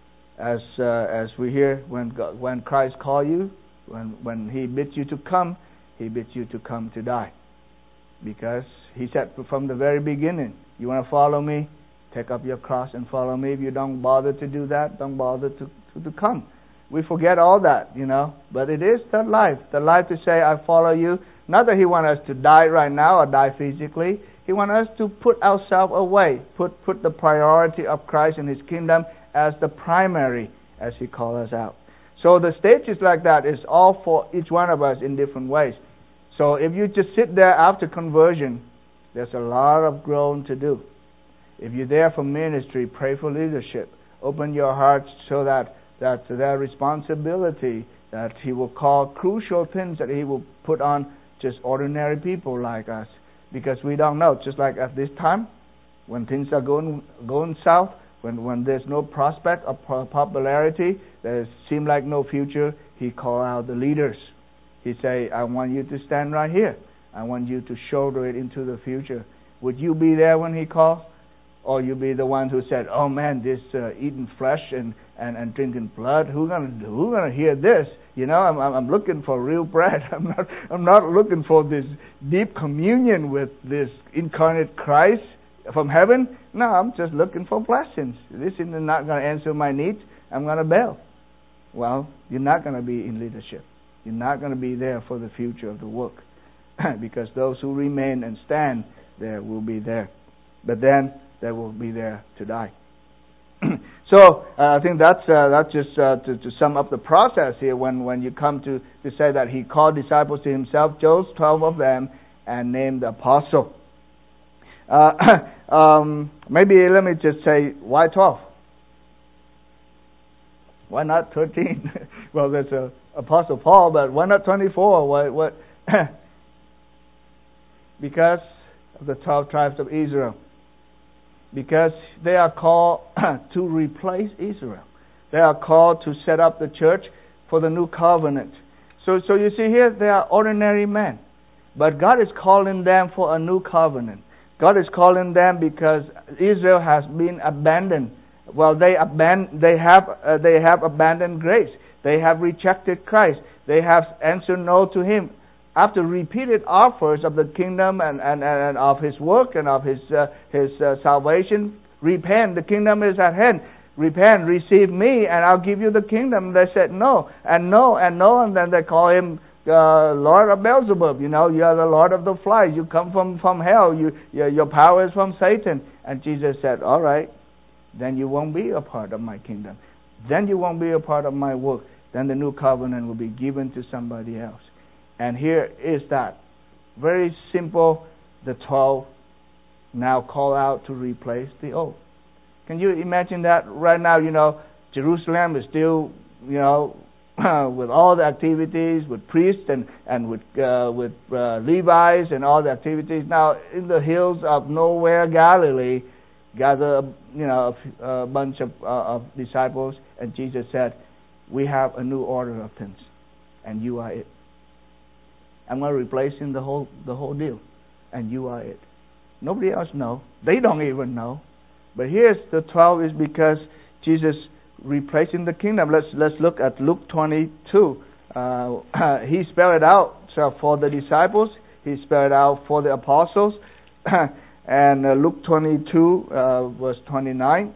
as uh, as we hear, when God, when Christ called you, when when He bids you to come, He bids you to come to die. Because He said from the very beginning, you want to follow me, take up your cross and follow me. If you don't bother to do that, don't bother to, to, to come. We forget all that, you know. But it is that life. The life to say, I follow you. Not that He wants us to die right now or die physically. He wants us to put ourselves away. Put, put the priority of Christ and His kingdom as the primary, as He calls us out. So the stages like that is all for each one of us in different ways. So if you just sit there after conversion, there's a lot of growing to do. If you're there for ministry, pray for leadership. Open your hearts so that, that their responsibility, that He will call crucial things that He will put on just ordinary people like us. Because we don't know. Just like at this time, when things are going going south, when, when there's no prospect of popularity, there seems like no future, He call out the leaders. He say, I want you to stand right here. I want you to shoulder it into the future. Would you be there when He calls? Or you be the one who said, oh man, this uh, eating flesh and, and, and drinking blood, who's gonna who's gonna hear this? You know, I'm I'm looking for real bread. I'm not I'm not looking for this deep communion with this incarnate Christ from heaven. No, I'm just looking for blessings. This is not gonna answer my needs. I'm gonna bail. Well, you're not gonna be in leadership. You're not going to be there for the future of the work. Because those who remain and stand there will be there. But then they will be there to die. So uh, I think that's uh, that's just uh, to, to sum up the process here when, when you come to, to say that He called disciples to Himself, chose twelve of them, and named the apostle. Uh, um, maybe let me just say, why twelve? Why not thirteen? Well, there's a Apostle Paul, but why not twenty-four? What? What? Because of the twelve tribes of Israel. Because they are called to replace Israel. They are called to set up the church for the new covenant. So, so you see here, they are ordinary men. But God is calling them for a new covenant. God is calling them because Israel has been abandoned. Well, they aban- they have uh, they have abandoned grace. They have rejected Christ. They have answered no to Him. After repeated offers of the kingdom and, and, and of His work and of His uh, His uh, salvation, repent, the kingdom is at hand. Repent, receive me, and I'll give you the kingdom. They said no, and no, and no, and then they call Him uh, Lord of Beelzebub. You know, you are the Lord of the flies. You come from, from hell. You your, your power is from Satan. And Jesus said, all right, then you won't be a part of my kingdom. Then you won't be a part of my work. Then the new covenant will be given to somebody else. And here is that. Very simple. The twelve now call out to replace the old. Can you imagine that? Right now, you know, Jerusalem is still, you know, with all the activities, with priests and, and with uh, with uh, Levites and all the activities. Now, in the hills of nowhere, Galilee, gather, you know, a, a bunch of, uh, of disciples, and Jesus said, we have a new order of things, and you are it. I'm going to replace in the whole the whole deal, and you are it. Nobody else knows. They don't even know. But here's the twelve is because Jesus replacing the kingdom. Let's let's look at Luke twenty-two. Uh, he spelled it out so for the disciples. He spelled it out for the apostles. And uh, Luke twenty-two, uh, verse twenty-nine.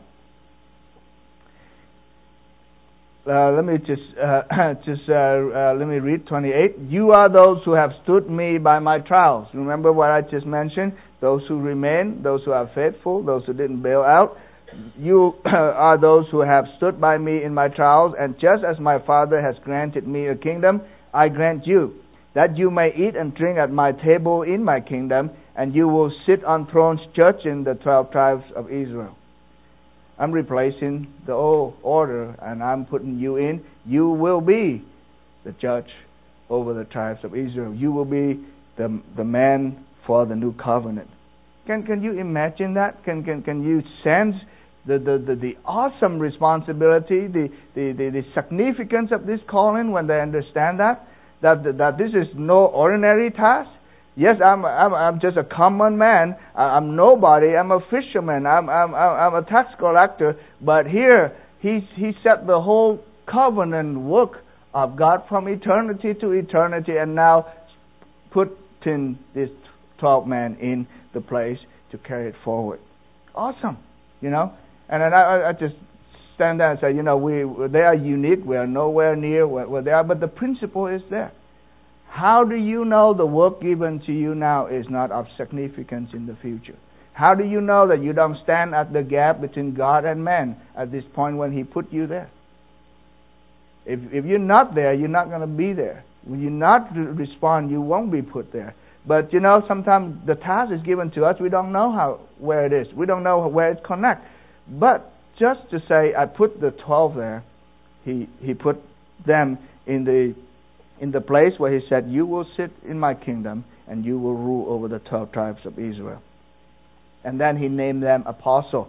Uh, let me just uh, just uh, uh, let me read twenty-eight. You are those who have stood me by my trials. Remember what I just mentioned? Those who remain, those who are faithful, those who didn't bail out. You are those who have stood by me in my trials, and just as my Father has granted me a kingdom, I grant you, that you may eat and drink at my table in my kingdom, and you will sit on thrones judging the twelve tribes of Israel. I'm replacing the old order, and I'm putting you in. You will be the judge over the tribes of Israel. You will be the the man for the new covenant. Can can you imagine that? Can can can you sense the the, the, the awesome responsibility, the, the, the, the significance of this calling when they understand that? That that this is no ordinary task. Yes, I'm I'm I'm just a common man. I'm nobody. I'm a fisherman. I'm I'm I'm a tax collector. But here he he set the whole covenant work of God from eternity to eternity, and now putting this twelve men in the place to carry it forward. Awesome, you know. And then I, I just stand there and say, you know, we they are unique. We are nowhere near where, where they are, but the principle is there. How do you know the work given to you now is not of significance in the future? How do you know that you don't stand at the gap between God and man at this point when He put you there? If if you're not there, you're not going to be there. When you not respond, you won't be put there. But you know, sometimes the task is given to us. We don't know how where it is. We don't know where it connects. But just to say, I put the twelve there. He he put them in the in the place where He said, "You will sit in my kingdom, and you will rule over the twelve tribes of Israel." And then He named them apostle.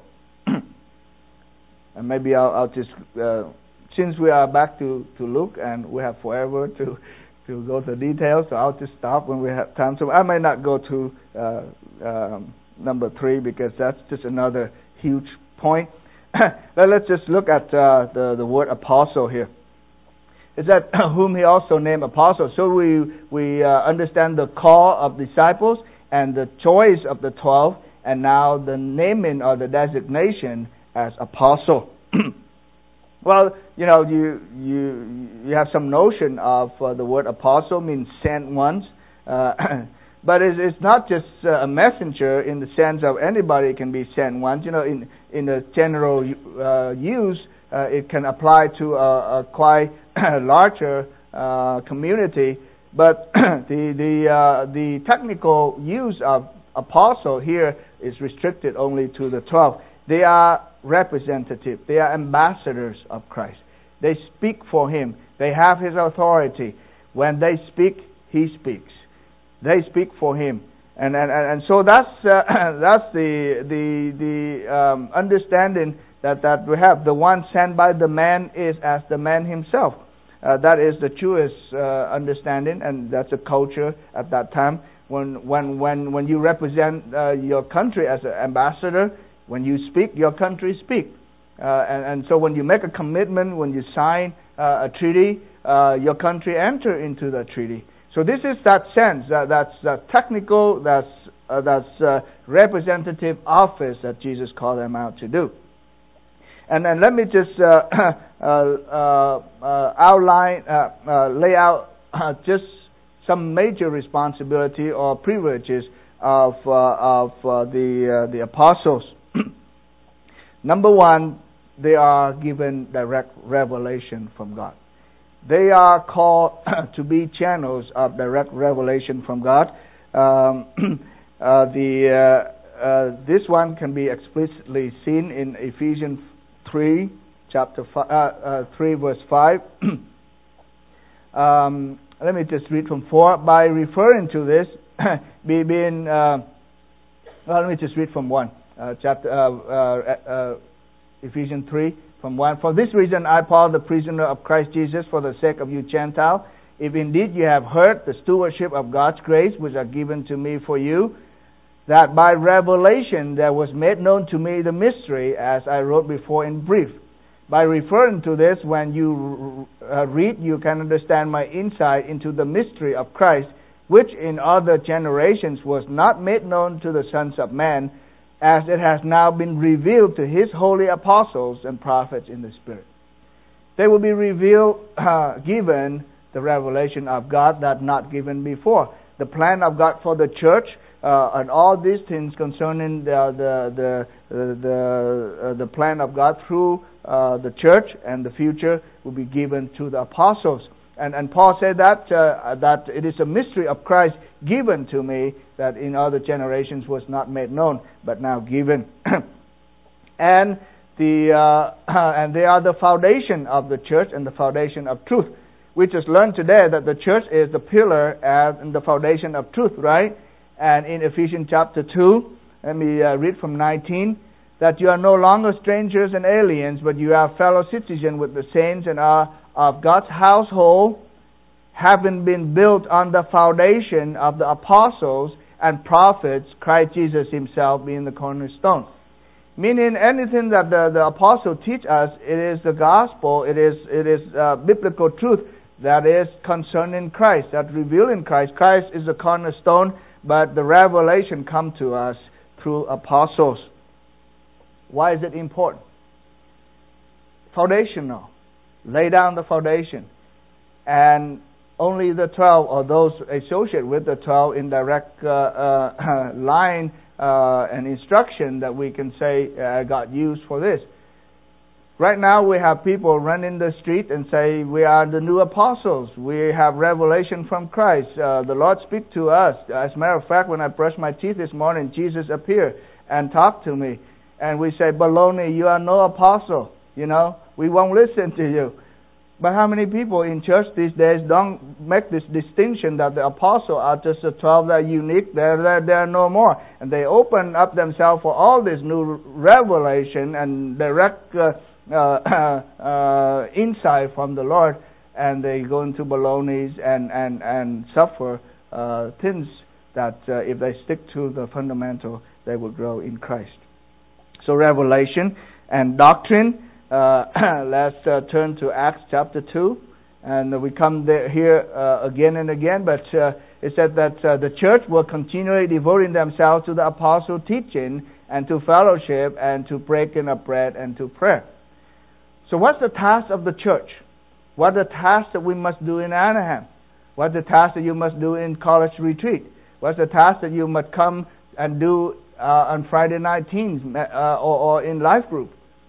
And maybe I'll, I'll just uh, since we are back to, to Luke, and we have forever to. to go to the details, so I'll just stop when we have time. So I may not go to uh, um, number three because that's just another huge point. But let's just look at uh, the the word apostle here. It said whom He also named apostle. So we we uh, understand the call of disciples and the choice of the twelve, and now the naming or the designation as apostle. Well, you know, you you you have some notion of uh, the word apostle means sent ones, uh, but it's, it's not just uh, a messenger in the sense of anybody can be sent ones. You know, in in the general uh, use, uh, it can apply to a, a quite larger uh, community. But the the uh, the technical use of apostle here is restricted only to the twelve. They are representative. They are ambassadors of Christ. They speak for Him. They have His authority. When they speak, He speaks. They speak for Him, and and, and so that's uh, that's the the the um, understanding that, that we have. The one sent by the man is as the man himself. Uh, that is the truest uh, understanding, and that's a culture at that time. When when when when you represent uh, your country as an ambassador. When you speak, your country speak. Uh, and, and so when you make a commitment, when you sign uh, a treaty, uh, your country enter into the treaty. So this is that sense, uh, that's uh, technical, that's uh, that's uh, representative office that Jesus called them out to do. And then let me just uh, uh, uh, uh, outline, uh, uh, lay out uh, just some major responsibility or privileges of uh, of uh, the uh, the apostles. Number one, they are given direct revelation from God. They are called to be channels of direct revelation from God. Um, uh, the uh, uh, this one can be explicitly seen in Ephesians three, chapter five, uh, uh, three, verse five. um, let me just read from four. By referring to this, being uh, well, let me just read from one. Uh, chapter uh, uh, uh, Ephesians three from one. For this reason, I, Paul, the prisoner of Christ Jesus, for the sake of you Gentiles, if indeed you have heard the stewardship of God's grace, which are given to me for you, that by revelation there was made known to me the mystery, as I wrote before in brief. By referring to this, when you uh, read, you can understand my insight into the mystery of Christ, which in other generations was not made known to the sons of men, as it has now been revealed to His holy apostles and prophets in the Spirit. They will be revealed, uh, given the revelation of God that not given before. The plan of God for the church, uh, and all these things concerning the the the the, uh, the plan of God through uh, the church and the future will be given to the apostles. And and Paul said that uh, that it is a mystery of Christ given to me that in other generations was not made known, but now given. and the uh, and they are the foundation of the church and the foundation of truth. We just learned today that the church is the pillar and the foundation of truth, right? And in Ephesians chapter two, let me uh, read from nineteen, that you are no longer strangers and aliens, but you are fellow citizens with the saints and are of God's household, having been built on the foundation of the apostles and prophets, Christ Jesus himself being the cornerstone. Meaning anything that the, the apostle teach us, it is the gospel, it is it is uh, biblical truth that is concerning Christ, that revealing Christ. Christ is the cornerstone, but the revelation come to us through apostles. Why is it important? Foundational. Lay down the foundation. And only the twelve, or those associated with the twelve in direct uh, uh, line uh, and instruction that we can say uh, got used for this. Right now we have people run in the street and say, we are the new apostles. We have revelation from Christ. Uh, the Lord speak to us. As a matter of fact, when I brushed my teeth this morning, Jesus appeared and talked to me. And we say, baloney, you are no apostle. You know, we won't listen to you. But how many people in church these days don't make this distinction that the apostles are just the twelve that are unique, they're, they're, they're no more. And they open up themselves for all this new revelation and direct uh, uh, uh, insight from the Lord, and they go into balonies and, and, and suffer uh, things that uh, if they stick to the fundamental, they will grow in Christ. So revelation and doctrine. Uh, let's uh, turn to Acts chapter two, and we come there, here uh, again and again, but uh, it said that uh, the church will continually devoting themselves to the apostle teaching and to fellowship and to breaking of bread and to prayer. So what's the task of the church? What are the tasks that we must do in Anaheim? What's the task that you must do in college retreat? What's the task that you must come and do uh, on Friday night teams uh, or, or in life group?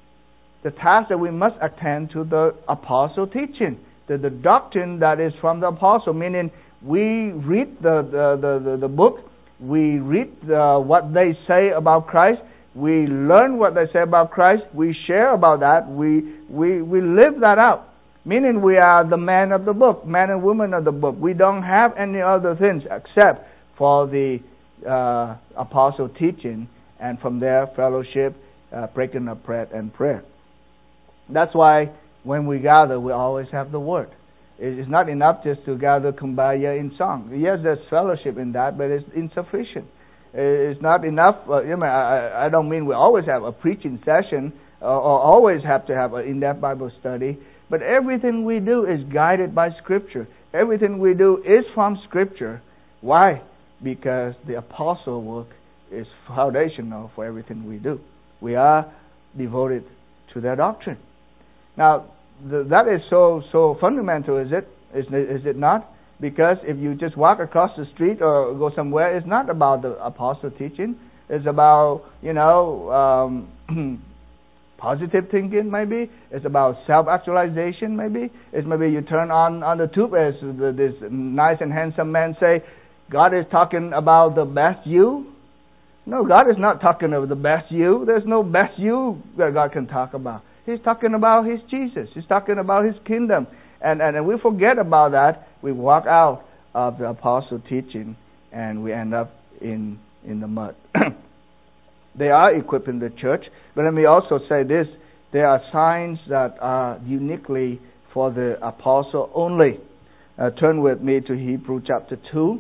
The task that we must attend to the apostle teaching, the, the doctrine that is from the apostle, meaning we read the, the, the, the book, we read the, what they say about Christ, we learn what they say about Christ, we share about that, we, we, we live that out. Meaning we are the man of the book, man and woman of the book. We don't have any other things except for the uh, apostle teaching, and from there fellowship, uh, breaking of bread and prayer. That's why when we gather, we always have the Word. It's not enough just to gather kumbaya in song. Yes, there's fellowship in that, but it's insufficient. It's not enough. Uh, you know, I, I don't mean we always have a preaching session uh, or always have to have an in-depth Bible study, but everything we do is guided by Scripture. Everything we do is from Scripture. Why? Because the apostle work is foundational for everything we do. We are devoted to their doctrine. Now, the, that is so so fundamental, is it? Is, is it not? Because if you just walk across the street or go somewhere, it's not about the apostle teaching. It's about, you know, um, positive thinking, maybe. It's about self-actualization, maybe. It's maybe you turn on, on the tube as this nice and handsome man say, God is talking about the best you. No, God is not talking about the best you. There's no best you that God can talk about. He's talking about His Jesus. He's talking about His kingdom. And, and, and we forget about that. We walk out of the apostle teaching and we end up in, in the mud. They are equipping the church. But let me also say this. There are signs that are uniquely for the apostle only. Uh, turn with me to Hebrews chapter two.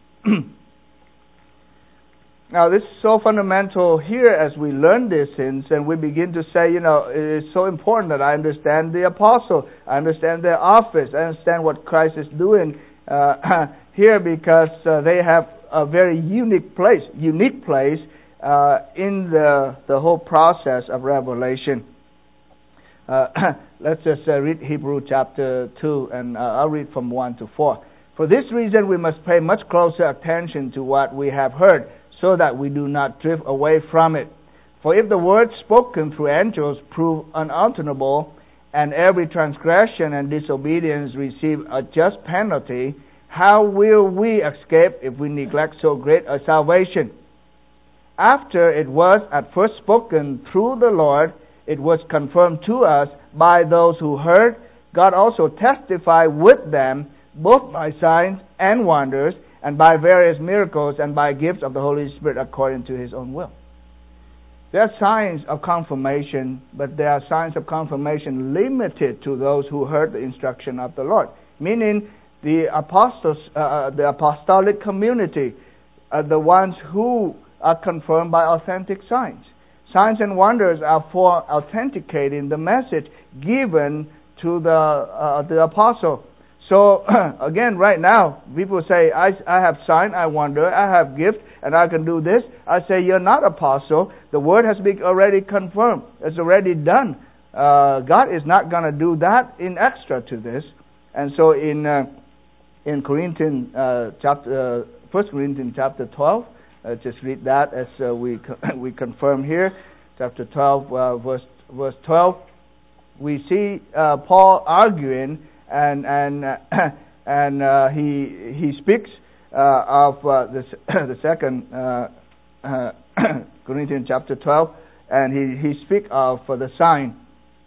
Now, this is so fundamental here as we learn these things and we begin to say, you know, it is so important that I understand the apostle, I understand their office, I understand what Christ is doing uh, here because uh, they have a very unique place, unique place uh, in the the whole process of revelation. Uh, let's just uh, read Hebrews chapter two, and uh, I'll read from one to four. For this reason, we must pay much closer attention to what we have heard, so that we do not drift away from it. For if the word spoken through angels prove unalterable, and every transgression and disobedience receive a just penalty, how will we escape if we neglect so great a salvation? After it was at first spoken through the Lord, it was confirmed to us by those who heard, God also testified with them both by signs and wonders and by various miracles and by gifts of the Holy Spirit according to His own will. There are signs of confirmation, but there are signs of confirmation limited to those who heard the instruction of the Lord. Meaning the apostles, uh, the apostolic community are the ones who are confirmed by authentic signs. Signs and wonders are for authenticating the message given to the uh, the apostle. So again, right now, people say, I, I have sign, I wonder, I have gift, and I can do this. I say, you're not apostle. The word has been already confirmed. It's already done. Uh, God is not going to do that in extra to this. And so in uh, in Corinthians uh, chapter uh, First Corinthians chapter twelve, uh, just read that as uh, we we confirm here, chapter twelve, uh, verse verse twelve. We see uh, Paul arguing, and and uh, and uh, he he speaks uh, of uh, the the second uh, uh, Corinthians chapter twelve, and he he speaks of uh, the sign.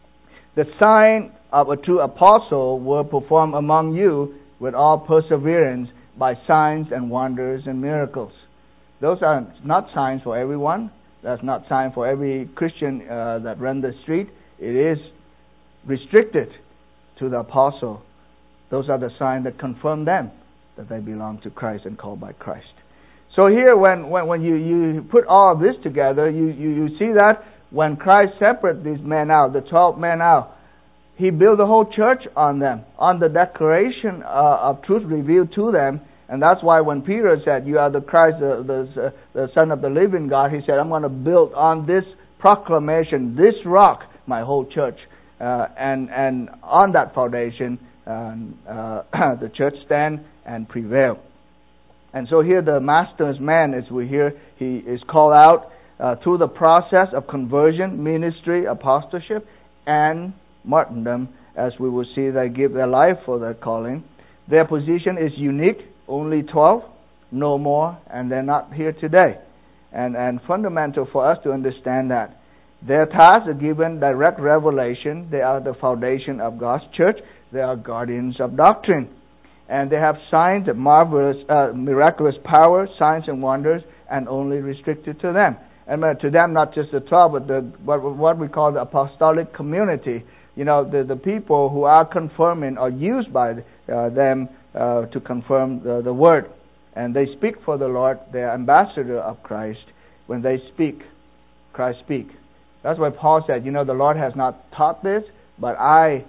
The sign of a true apostle will perform among you with all perseverance by signs and wonders and miracles. Those are not signs for everyone. That's not sign for every Christian uh, that run the street. It is restricted to the apostle. Those are the signs that confirm them that they belong to Christ and called by Christ. So here, when when, when you, you put all of this together, you, you, you see that when Christ separated these men out, the twelve men out, He built the whole church on them, on the declaration uh, of truth revealed to them. And that's why when Peter said, you are the Christ, the, the, the Son of the living God, he said, I'm going to build on this proclamation, this rock, my whole church. Uh, and, and on that foundation, uh, uh, the church stand and prevail. And so here the master's man, as we hear, he is called out uh, through the process of conversion, ministry, apostleship, and martyrdom, as we will see they give their life for their calling. Their position is unique, only twelve, no more, and they're not here today. And and fundamental for us to understand that. Their tasks are given direct revelation. They are the foundation of God's church. They are guardians of doctrine. And they have signs of marvelous, uh, miraculous power, signs and wonders, and only restricted to them. And uh, to them, not just the twelve, but the what, what we call the apostolic community. You know, the, the people who are confirming or used by uh, them uh, to confirm the, the word. And they speak for the Lord. They are ambassador of Christ. When they speak, Christ speak. That's why Paul said, you know, the Lord has not taught this, but I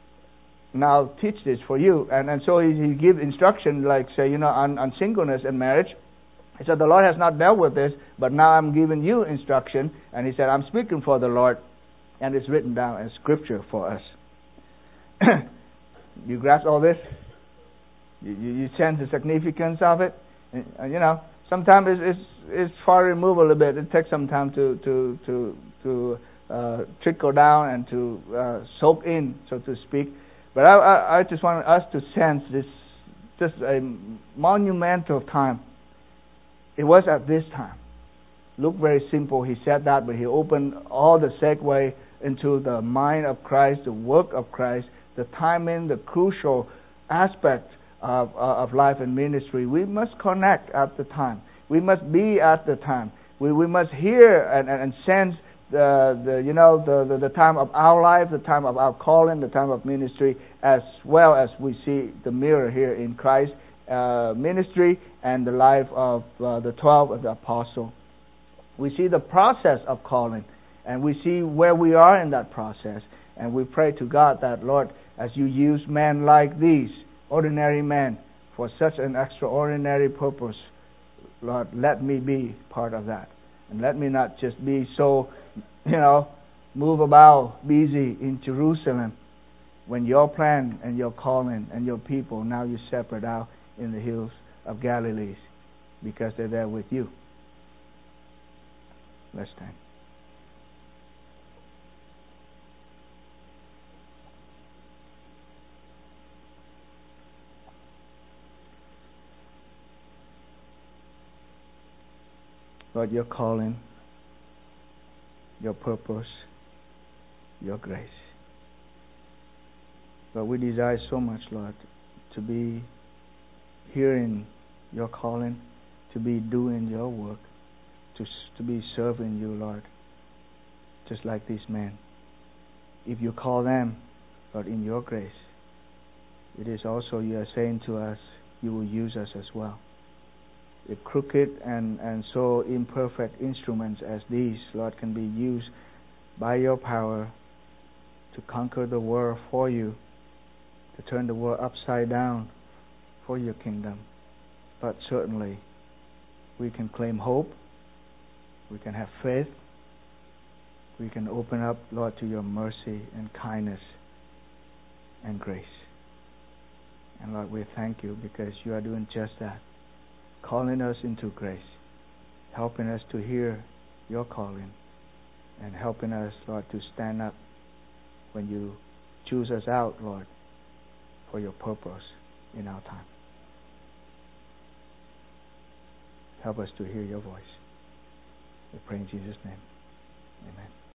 now teach this for you. And and so he, he gives instruction like, say, you know, on, on singleness and marriage. He said, the Lord has not dealt with this, but now I'm giving you instruction. And he said, I'm speaking for the Lord. And it's written down as scripture for us. You grasp all this? You, you, you sense the significance of it? And, you know, sometimes it's, it's it's far removed a little bit. It takes some time to to to to uh, trickle down and to uh, soak in, so to speak. But I, I I just want us to sense this, just a monumental time. It was at this time. Look very simple. He said that, but he opened all the segue into the mind of Christ, the work of Christ, the timing, the crucial aspect of, of life and ministry. We must connect at the time. We must be at the time. We we must hear and, and, and sense the, the you know the, the, the time of our life, the time of our calling, the time of ministry, as well as we see the mirror here in Christ uh, ministry and the life of uh, the twelve of the apostle. We see the process of calling. And we see where we are in that process. And we pray to God that, Lord, as you use men like these, ordinary men, for such an extraordinary purpose, Lord, let me be part of that. And let me not just be so, you know, move about, busy in Jerusalem, when your plan and your calling and your people, now you separate out in the hills of Galilee, because they're there with you. Let's stand. Lord, your calling, your purpose, your grace. But we desire so much, Lord, to be hearing your calling, to be doing your work, to, to be serving you, Lord, just like these men. If you call them, Lord, in your grace, it is also you are saying to us, you will use us as well. If crooked and, and so imperfect instruments as these, Lord, can be used by your power to conquer the world for you, to turn the world upside down for your kingdom. But certainly, we can claim hope, we can have faith, we can open up, Lord, to your mercy and kindness and grace. And Lord, we thank you because you are doing just that, calling us into grace, helping us to hear your calling, and helping us, Lord, to stand up when you choose us out, Lord, for your purpose in our time. Help us to hear your voice. We pray in Jesus' name. Amen.